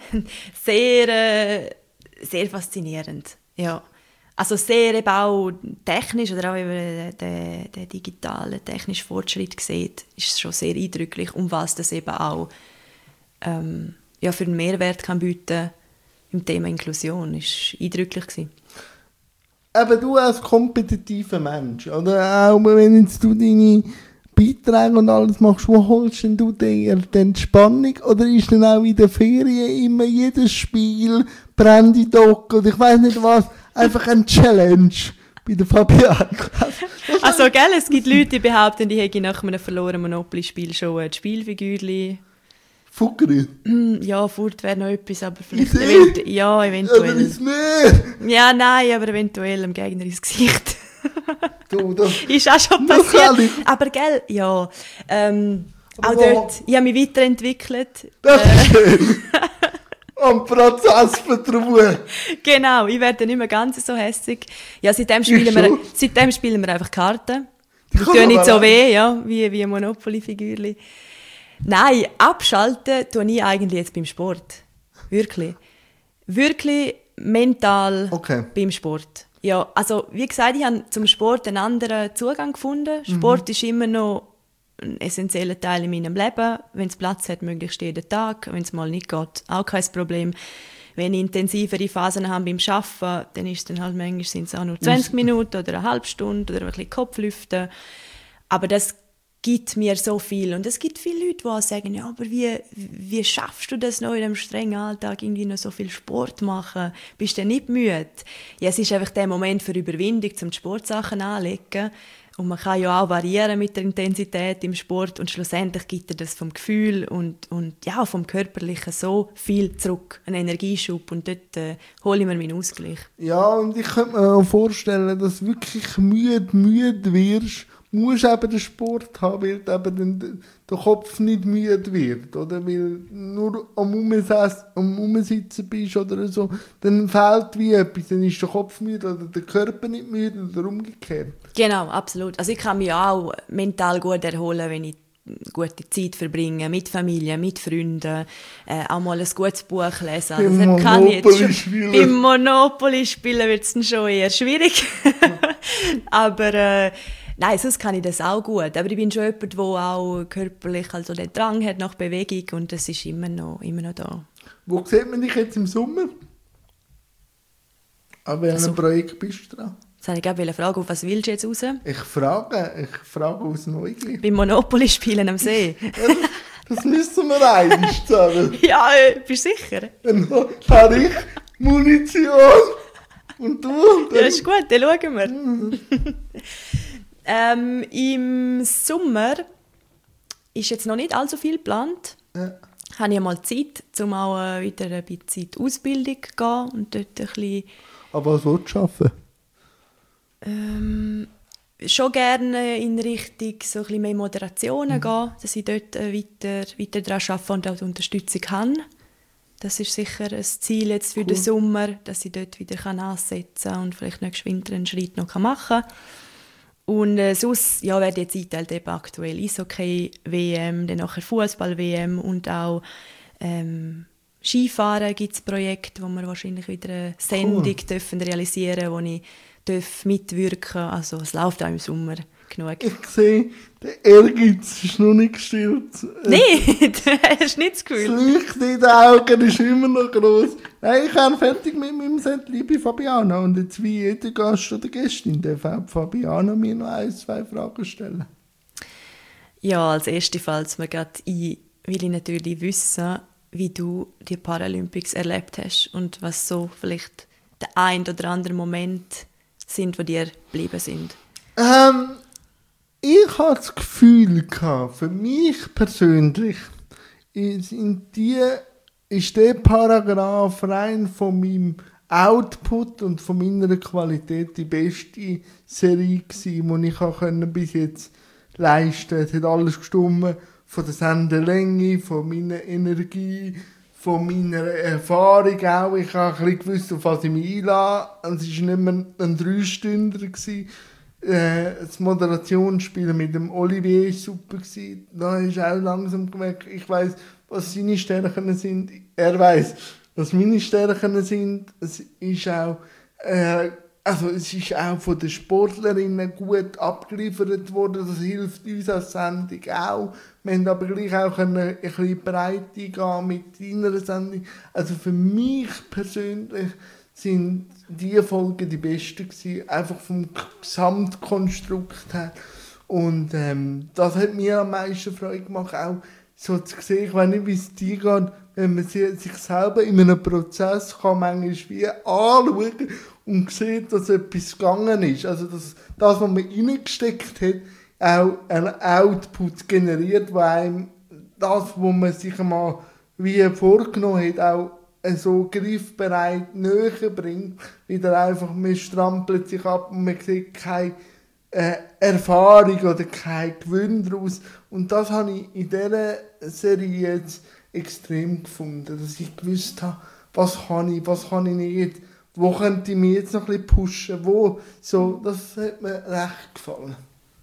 sehr faszinierend. Ja. Also sehr eben auch technisch, oder auch wenn man den digitalen technischen Fortschritt sieht, ist es schon sehr eindrücklich, um was das eben auch für einen Mehrwert kann bieten im Thema Inklusion. Das war eindrücklich gewesen. Aber du als kompetitiver Mensch, oder auch wenn jetzt du deine Beiträge und alles machst, wo holst denn du dir die Entspannung? Oder ist dann auch in den Ferien immer jedes Spiel, Brandy Doc oder ich weiss nicht was, einfach ein Challenge bei der Fabian? Also, gell, es gibt Leute, die behaupten, die hätten nach einem verlorenen Monopoly-Spiel schon ein Spielfigürchen. Fuggeri? Ja, Furt wäre noch etwas, aber vielleicht eventuell. Oder ins Meer? Ja, nein, aber eventuell dem Gegner ins Gesicht. Du, das ist auch schon passiert. Aber gell, ja. Auch dort, ich habe mich weiterentwickelt. Das ist schön. Am Prozess vertrauen. Genau, ich werde nicht mehr ganz so hässig. Ja, seitdem spielen wir einfach Karten. Die tun nicht so weh, ja, wie Monopoly-Figürchen. Nein, abschalten tue ich eigentlich jetzt beim Sport. Wirklich. Wirklich mental beim Sport. Ja, also wie gesagt, ich habe zum Sport einen anderen Zugang gefunden. Sport ist immer noch ein essentieller Teil in meinem Leben. Wenn es Platz hat, möglichst jeden Tag. Wenn es mal nicht geht, auch kein Problem. Wenn ich intensivere Phasen habe beim Arbeiten, dann ist es dann halt manchmal sind's auch nur 20 Minuten oder eine halbe Stunde oder ein bisschen Kopflüften. Aber das gibt mir so viel. Und es gibt viele Leute, die auch sagen, ja, aber wie schaffst du das noch in einem strengen Alltag, irgendwie noch so viel Sport machen? Bist du nicht müde? Ja, es ist einfach der Moment für Überwindung, um die Sportsachen anzulegen. Und man kann ja auch variieren mit der Intensität im Sport und schlussendlich gibt er das vom Gefühl und ja, vom Körperlichen so viel zurück, einen Energieschub und dort hole ich mir meinen Ausgleich. Ja, und ich könnte mir auch vorstellen, dass du wirklich müde wirst, musst eben den Sport haben, weil eben der Kopf nicht müde wird, oder? Weil nur am Umsitzen bist oder so, dann fehlt wie etwas, dann ist der Kopf müde oder der Körper nicht müde oder umgekehrt. Genau, absolut. Also ich kann mich auch mental gut erholen, wenn ich gute Zeit verbringe, mit Familie, mit Freunden, auch mal ein gutes Buch lesen. Beim Monopoly spielen wird es dann schon eher schwierig. Aber Nein, sonst kann ich das auch gut. Aber ich bin schon jemand, der auch körperlich also den Drang hat nach Bewegung und das ist immer noch da. Wo sieht man dich jetzt im Sommer? An welchem Projekt bist du dran? Jetzt wollte ich gerade fragen, auf was willst du jetzt raus? Ich frage aus Neugier. Beim Monopoly spielen am See. Das müssen wir einstellen. Ja, bist du sicher? Dann habe ich Munition. Und du? Ja, ist gut, dann schauen wir. Im Sommer ist jetzt noch nicht allzu viel geplant. Ja. Habe ich mal Zeit, um auch wieder ein bisschen in die Ausbildung zu gehen und dort ein bisschen... Aber was willst du arbeiten? Schon gerne in Richtung so ein bisschen mehr Moderationen gehen, dass ich dort weiter daran arbeite und auch die Unterstützung habe. Das ist sicher ein Ziel jetzt für den Sommer, dass ich dort wieder ansetzen kann und vielleicht nächsten Winter einen Schritt noch machen kann. Und sonst werde jetzt eingeteilt eben aktuell Eishockey-WM, dann nachher Fußball-WM und auch Skifahren gibt es Projekte, wo wir wahrscheinlich wieder eine Sendung dürfen realisieren, wo ich mitwirken darf. Also es läuft auch im Sommer genug. Ich sehe, der Ehrgeiz ist noch nicht gestillt. Nein, du hast nicht das Gefühl. Das Licht in den Augen ist immer noch gross. Nein, ich bin fertig mit meinem Set, liebe Fabiana. Und jetzt wie jeder Gast oder Gästin darf auch Fabiana mir noch 1-2 Fragen stellen. Ja, als erstes fällt es mir gerade ein, will ich natürlich wissen, wie du die Paralympics erlebt hast und was so vielleicht der ein oder andere Moment sind, die dir geblieben sind. Ich hatte das Gefühl, für mich persönlich, ist der Paragraph rein von meinem Output und von meiner Qualität die beste Serie gewesen, die ich bis jetzt leisten konnte. Es hat alles gestimmt, von der Sendelänge, von meiner Energie, von meiner Erfahrung auch. Ich habe ein bisschen gewusst, auf was ich mich einlasse. Es war nicht mehr ein 3-Stünder. Das Moderationsspiel mit dem Olivier war super. Da ist auch langsam gemerkt, ich weiss, was seine Stärken sind. Er weiss, was meine Stärken sind. Es ist auch von den Sportlerinnen gut abgeliefert worden. Das hilft uns als Sendung auch. Wir haben aber gleich auch ein bisschen Breite gehen mit deiner Sendung. Also für mich persönlich sind die Folgen die besten gewesen, einfach vom Gesamtkonstrukt her. Und das hat mir am meisten Freude gemacht, auch so zu sehen, ich weiß nicht, wie es dir geht, wenn man sich selber in einem Prozess kann manchmal wie anschauen und sieht, dass etwas gegangen ist. Also das, was man reingesteckt hat, auch ein Output generiert, wo einem das, was man sich mal wie vorgenommen hat, auch so griffbereit näher bringt, wieder einfach, man strampelt sich ab und man sieht keine Erfahrung oder kein Gewinn daraus. Und das habe ich in dieser Serie jetzt extrem gefunden, dass ich gewusst habe, was kann ich nicht, wo könnte ich mich jetzt noch ein bisschen pushen, wo, so, das hat mir recht gefallen.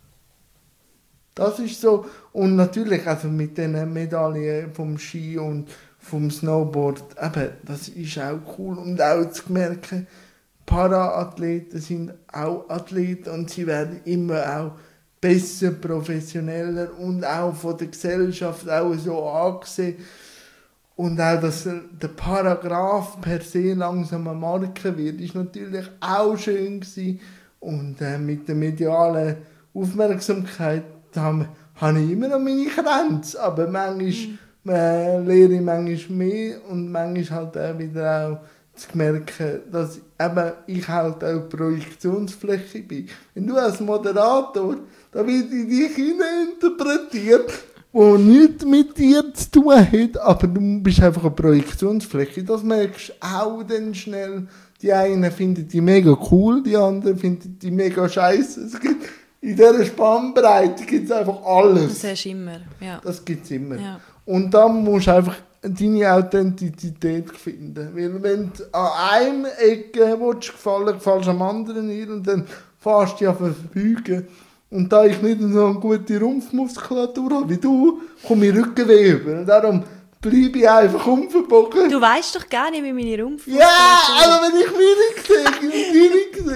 Das ist so, und natürlich also mit den Medaillen vom Ski und vom Snowboard, eben, das ist auch cool und auch zu merken, Para-Athleten sind auch Athleten und sie werden immer auch besser, professioneller und auch von der Gesellschaft auch so angesehen. Und auch, dass der Paragraph per se langsam eine Marke wird, ist natürlich auch schön gewesen. Und mit der medialen Aufmerksamkeit habe ich immer noch meine Grenzen, aber manchmal lehre ich manchmal mehr und manchmal halt auch wieder auch zu merken, dass eben ich halt auch Projektionsfläche bin. Wenn du als Moderator, da wird in dich hineininterpretiert, wo nichts mit dir zu tun hat, aber du bist einfach eine Projektionsfläche. Das merkst du auch dann schnell. Die einen finden die mega cool, die anderen finden die mega scheiße. Es gibt in dieser Spannbreite gibt es einfach alles. Das hast du immer, ja. Das gibt es immer. Ja. Und dann musst du einfach deine Authentizität finden. Weil wenn du an einem Ecke gefallen, gefällst du am anderen nicht und dann fährst du dich auf verbeugen. Und da ich nicht so eine gute Rumpfmuskulatur habe wie du, komme ich Rückenweh über. Und darum bleibe ich einfach unverbogen. Du weißt doch gar nicht, wie meine Rumpfmuskulatur... Ja, also wenn ich wenig sehe,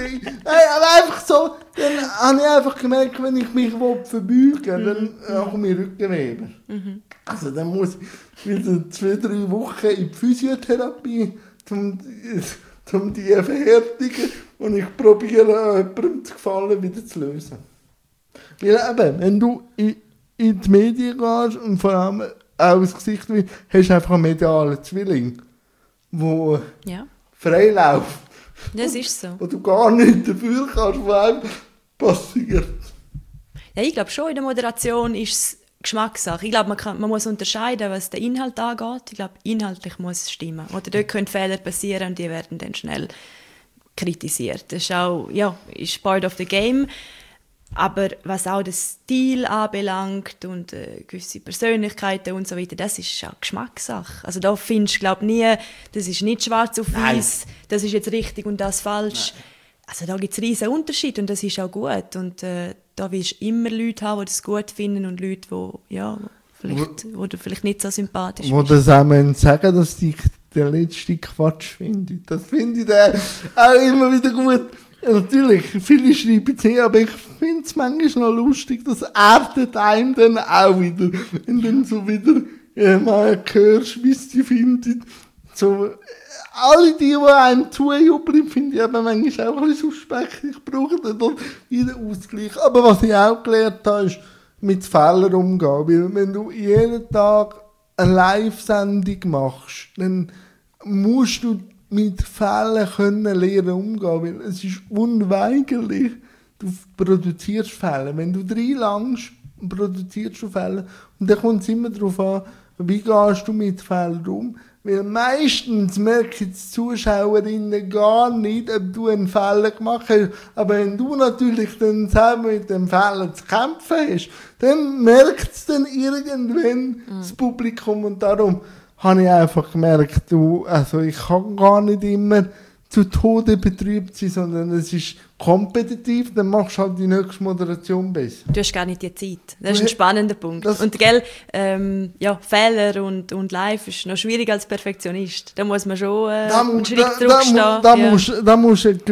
aber einfach so, dann habe ich einfach gemerkt, wenn ich mich verbeugen will, dann komme ich Rückenweber. Also dann muss ich wieder 2-3 Wochen in die Physiotherapie, um die verhärtigen, und ich probiere, jemandem zu gefallen, wieder zu lösen. Weil eben, wenn du in die Medien gehst und vor allem auch das Gesicht willst, hast du einfach einen medialen Zwilling, der frei läuft. Das ist so. Wo du gar nicht dafür kannst, was einem passiert. Ja, ich glaube schon, in der Moderation ist es Geschmackssache. Ich glaube, man muss unterscheiden, was den Inhalt angeht. Ich glaube, inhaltlich muss es stimmen. Oder dort können Fehler passieren und die werden dann schnell kritisiert. Das ist auch, ist part of the game. Aber was auch den Stil anbelangt und gewisse Persönlichkeiten und so weiter, das ist auch Geschmackssache. Also da findest du, glaube nie, das ist nicht schwarz auf weiß, das ist jetzt richtig und das falsch. Nein. Also da gibt es riesen Unterschiede und das ist auch gut. Und da willst du immer Leute haben, die das gut finden und Leute, die vielleicht nicht so sympathisch sind. Wo das auch sagen, dass ich den letzten Quatsch finde. Das finde ich dann auch immer wieder gut. Natürlich, viele schreiben es aber ich finde es manchmal noch lustig, das erdet einem dann auch wieder. Wenn du dann so wieder mal hörst, wie es die finden. So, alle die einem zujubeln, finde ich eben manchmal auch ein bisschen suspekt. Ich brauche dann dort wieder Ausgleich. Aber was ich auch gelernt habe, ist mit Fehlern umgehen. Weil wenn du jeden Tag eine Live-Sendung machst, dann musst du mit Fällen können lernen umgehen, weil es ist unweigerlich. Du produzierst Fälle. Wenn du reinlangst, produzierst du Fälle. Und dann kommt es immer darauf an, wie gehst du mit Fällen um. Weil meistens merken die Zuschauerinnen gar nicht, ob du einen Fehler gemacht hast. Aber wenn du natürlich dann selber mit dem Fehler zu kämpfen hast, dann merkt es dann irgendwann das Publikum. Und darum habe ich einfach gemerkt, ich kann gar nicht immer zu Tode betrübt sein, sondern es ist kompetitiv, dann machst du halt die nächste Moderation besser. Du hast gar nicht die Zeit. Das ist ein spannender Punkt. Und Fehler und Live ist noch schwieriger als Perfektionist. Da muss man schon einen Schritt zurückstehen. Da musst du eine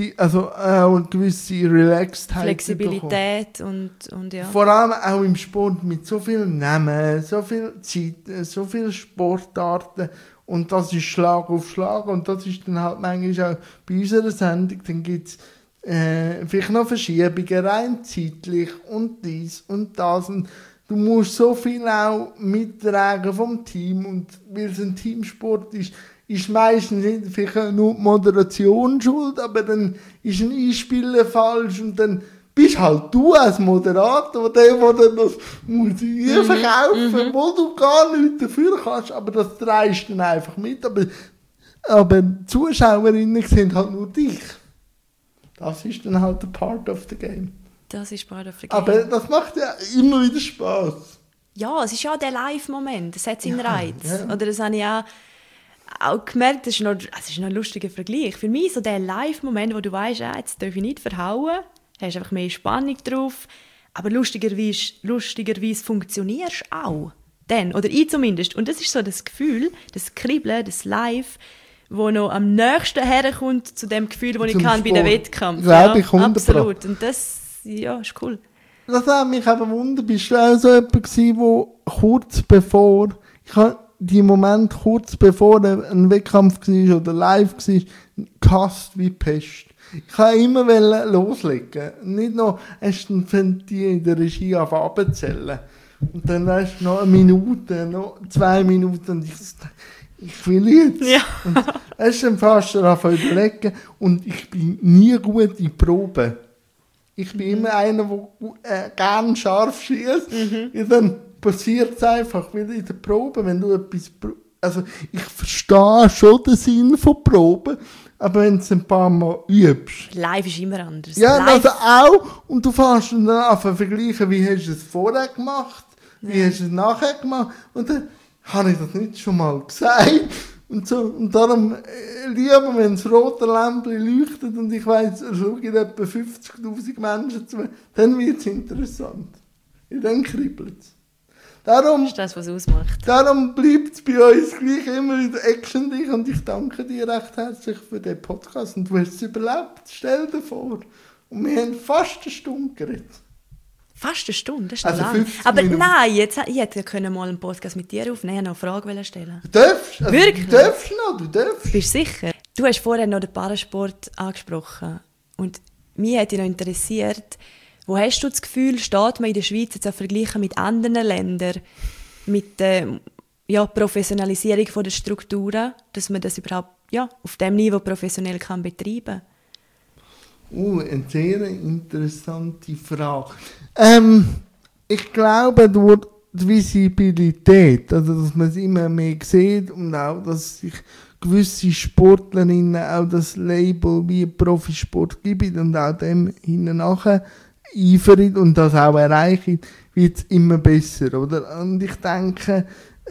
gewisse Relaxedheit Flexibilität und ja. Vor allem auch im Sport mit so vielen Namen, so viel Zeit, so viele Sportarten. Und das ist Schlag auf Schlag. Und das ist dann halt manchmal auch bei unserer Sendung. Dann gibt es vielleicht noch Verschiebungen, rein zeitlich und dies und das. Und du musst so viel auch mittragen vom Team. Und weil es ein Teamsport ist meistens nicht vielleicht nur die Moderation schuld, aber dann ist ein Einspieler falsch und dann bist halt du als Moderator, der dann das Musik verkaufen, wo du gar nichts dafür kannst, aber das dreist dann einfach mit. Aber die Zuschauerinnen sehen halt nur dich. Das ist dann halt der Part of the game. Das ist Part of the game. Aber das macht ja immer wieder Spaß. Ja, es ist ja der Live-Moment, das hat seinen Reiz. Ja. Oder das habe ich auch gemerkt, das ist noch ein lustiger Vergleich. Für mich so der Live-Moment, wo du weißt, jetzt darf ich nicht verhauen, hast einfach mehr Spannung drauf. Aber lustigerweise funktionierst du auch. Dann, oder ich zumindest. Und das ist so das Gefühl, das Kribbeln, das Live, wo noch am nächsten herkommt zu dem Gefühl, das ich kann bei den Wettkampf. Ja, absolut. Und das ist cool. Das hat mich eben wundert. Bist du auch so jemand gewesen, der kurz bevor ein Wettkampf war oder live war, gehasst wie Pest. Ich wollte immer loslegen. Nicht noch erst die in der Regie abzählen. Und dann weißt du, noch eine Minute, noch 2 Minuten. Und ich will jetzt. Ja. Und erst dann fast davon überlegen. Und ich bin nie gut in Proben. Ich bin immer einer, der gerne scharf schießt. Und dann passiert es einfach wieder in der Probe, wenn du etwas. Also, ich verstehe schon den Sinn von Proben. Aber wenn du es ein paar Mal übst. Live ist immer anders. Ja, live. Also auch. Und du fährst dann an zu vergleichen, wie hast du es vorher gemacht, wie hast du es nachher gemacht. Und dann habe ich das nicht schon mal gesagt. Und darum lieber, wenn das rote Lämpchen leuchtet und ich weiss, es schauen etwa 50'000 Menschen zu, dann wird es interessant. Dann kribbelt es. Darum, das ist das, was es ausmacht. Darum bleibt es bei uns gleich immer wieder actionreich und ich danke dir recht herzlich für den Podcast und du hast es überlebt. Stell dir vor. Und wir haben fast eine Stunde geredet. Fast eine Stunde, das ist also lang. Aber Minuten. Nein, ich hätte mal einen Podcast mit dir aufnehmen, ich wollte noch eine Frage stellen. Du darfst? Also Wirklich? Du darfst. Bist du sicher? Du hast vorher noch den Parasport angesprochen und mich hätte noch interessiert, wo hast du das Gefühl, steht man in der Schweiz jetzt auch vergleichen mit anderen Ländern, mit der Professionalisierung der Strukturen, dass man das überhaupt auf diesem Niveau professionell kann betreiben kann? Eine sehr interessante Frage. Ich glaube, durch die Visibilität, also dass man es immer mehr sieht und auch, dass sich gewisse Sportlerinnen auch das Label wie Profisport gibt und auch dem hinten nachher eifern und das auch erreichen, wird es immer besser, oder? Und ich denke,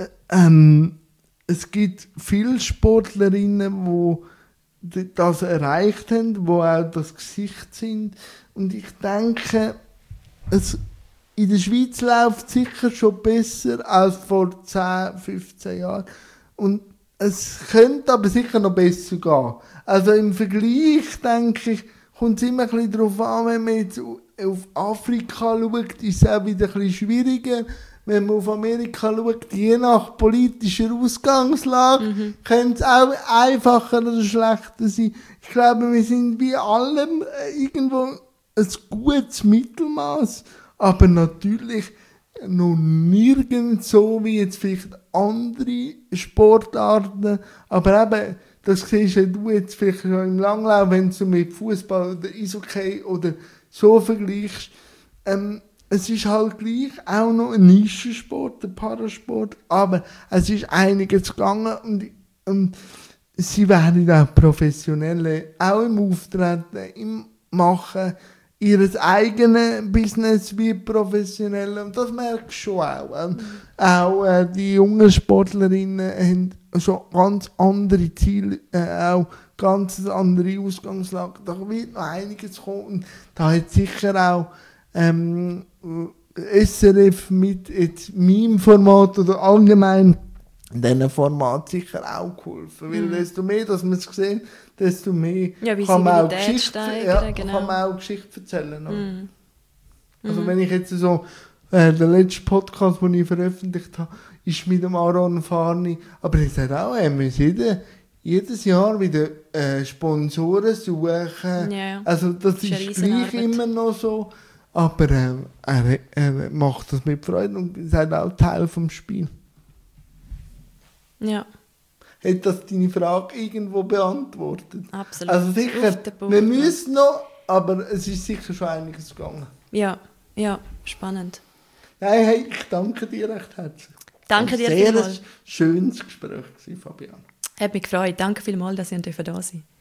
es gibt viele Sportlerinnen, die das erreicht haben, die auch das Gesicht sind. Und ich denke, in der Schweiz läuft es sicher schon besser als vor 10, 15 Jahren. Und es könnte aber sicher noch besser gehen. Also im Vergleich, denke ich, kommt es immer ein bisschen darauf an, wenn man jetzt auf Afrika schaut, ist es auch wieder ein bisschen schwieriger. Wenn man auf Amerika schaut, je nach politischer Ausgangslage, könnte es auch einfacher oder schlechter sein. Ich glaube, wir sind bei allem irgendwo ein gutes Mittelmaß, aber natürlich noch nirgends so wie jetzt vielleicht andere Sportarten. Aber eben, das siehst du jetzt vielleicht schon im Langlauf, wenn du mit Fußball oder Eishockey oder so vergleichst. Es ist halt gleich auch noch ein Nischensport, ein Parasport, aber es ist einiges gegangen und sie werden auch Professionelle, auch im Auftreten, im Machen, ihres eigenen Business wie professionell und das merkst du schon auch. Auch die jungen Sportlerinnen haben schon ganz andere Ziele, auch ganz andere Ausgangslage. Da wird noch einiges kommen und da hat sicher auch SRF mit jetzt meinem Format oder allgemein diesem Format sicher auch geholfen. Weil desto mehr, dass man es sieht, desto mehr kann man auch Geschichte erzählen. Also wenn ich jetzt so, der letzte Podcast, den ich veröffentlicht habe, ist mit dem Aaron Farni, aber ich sage auch, wir müssen jedes Jahr wieder Sponsoren suchen. Ja. Also das ist gleich immer noch so. Aber er macht das mit Freude und ist halt auch Teil vom Spiel. Ja. Hat das deine Frage irgendwo beantwortet? Absolut. Also sicher, wir müssen noch, aber es ist sicher schon einiges gegangen. Ja, spannend. Nein, hey, ich danke dir recht herzlich. Danke dir vielmals. Sehr schönes Gespräch, Fabian. Hat mich gefreut. Danke vielmals, dass ihr da sein dürft.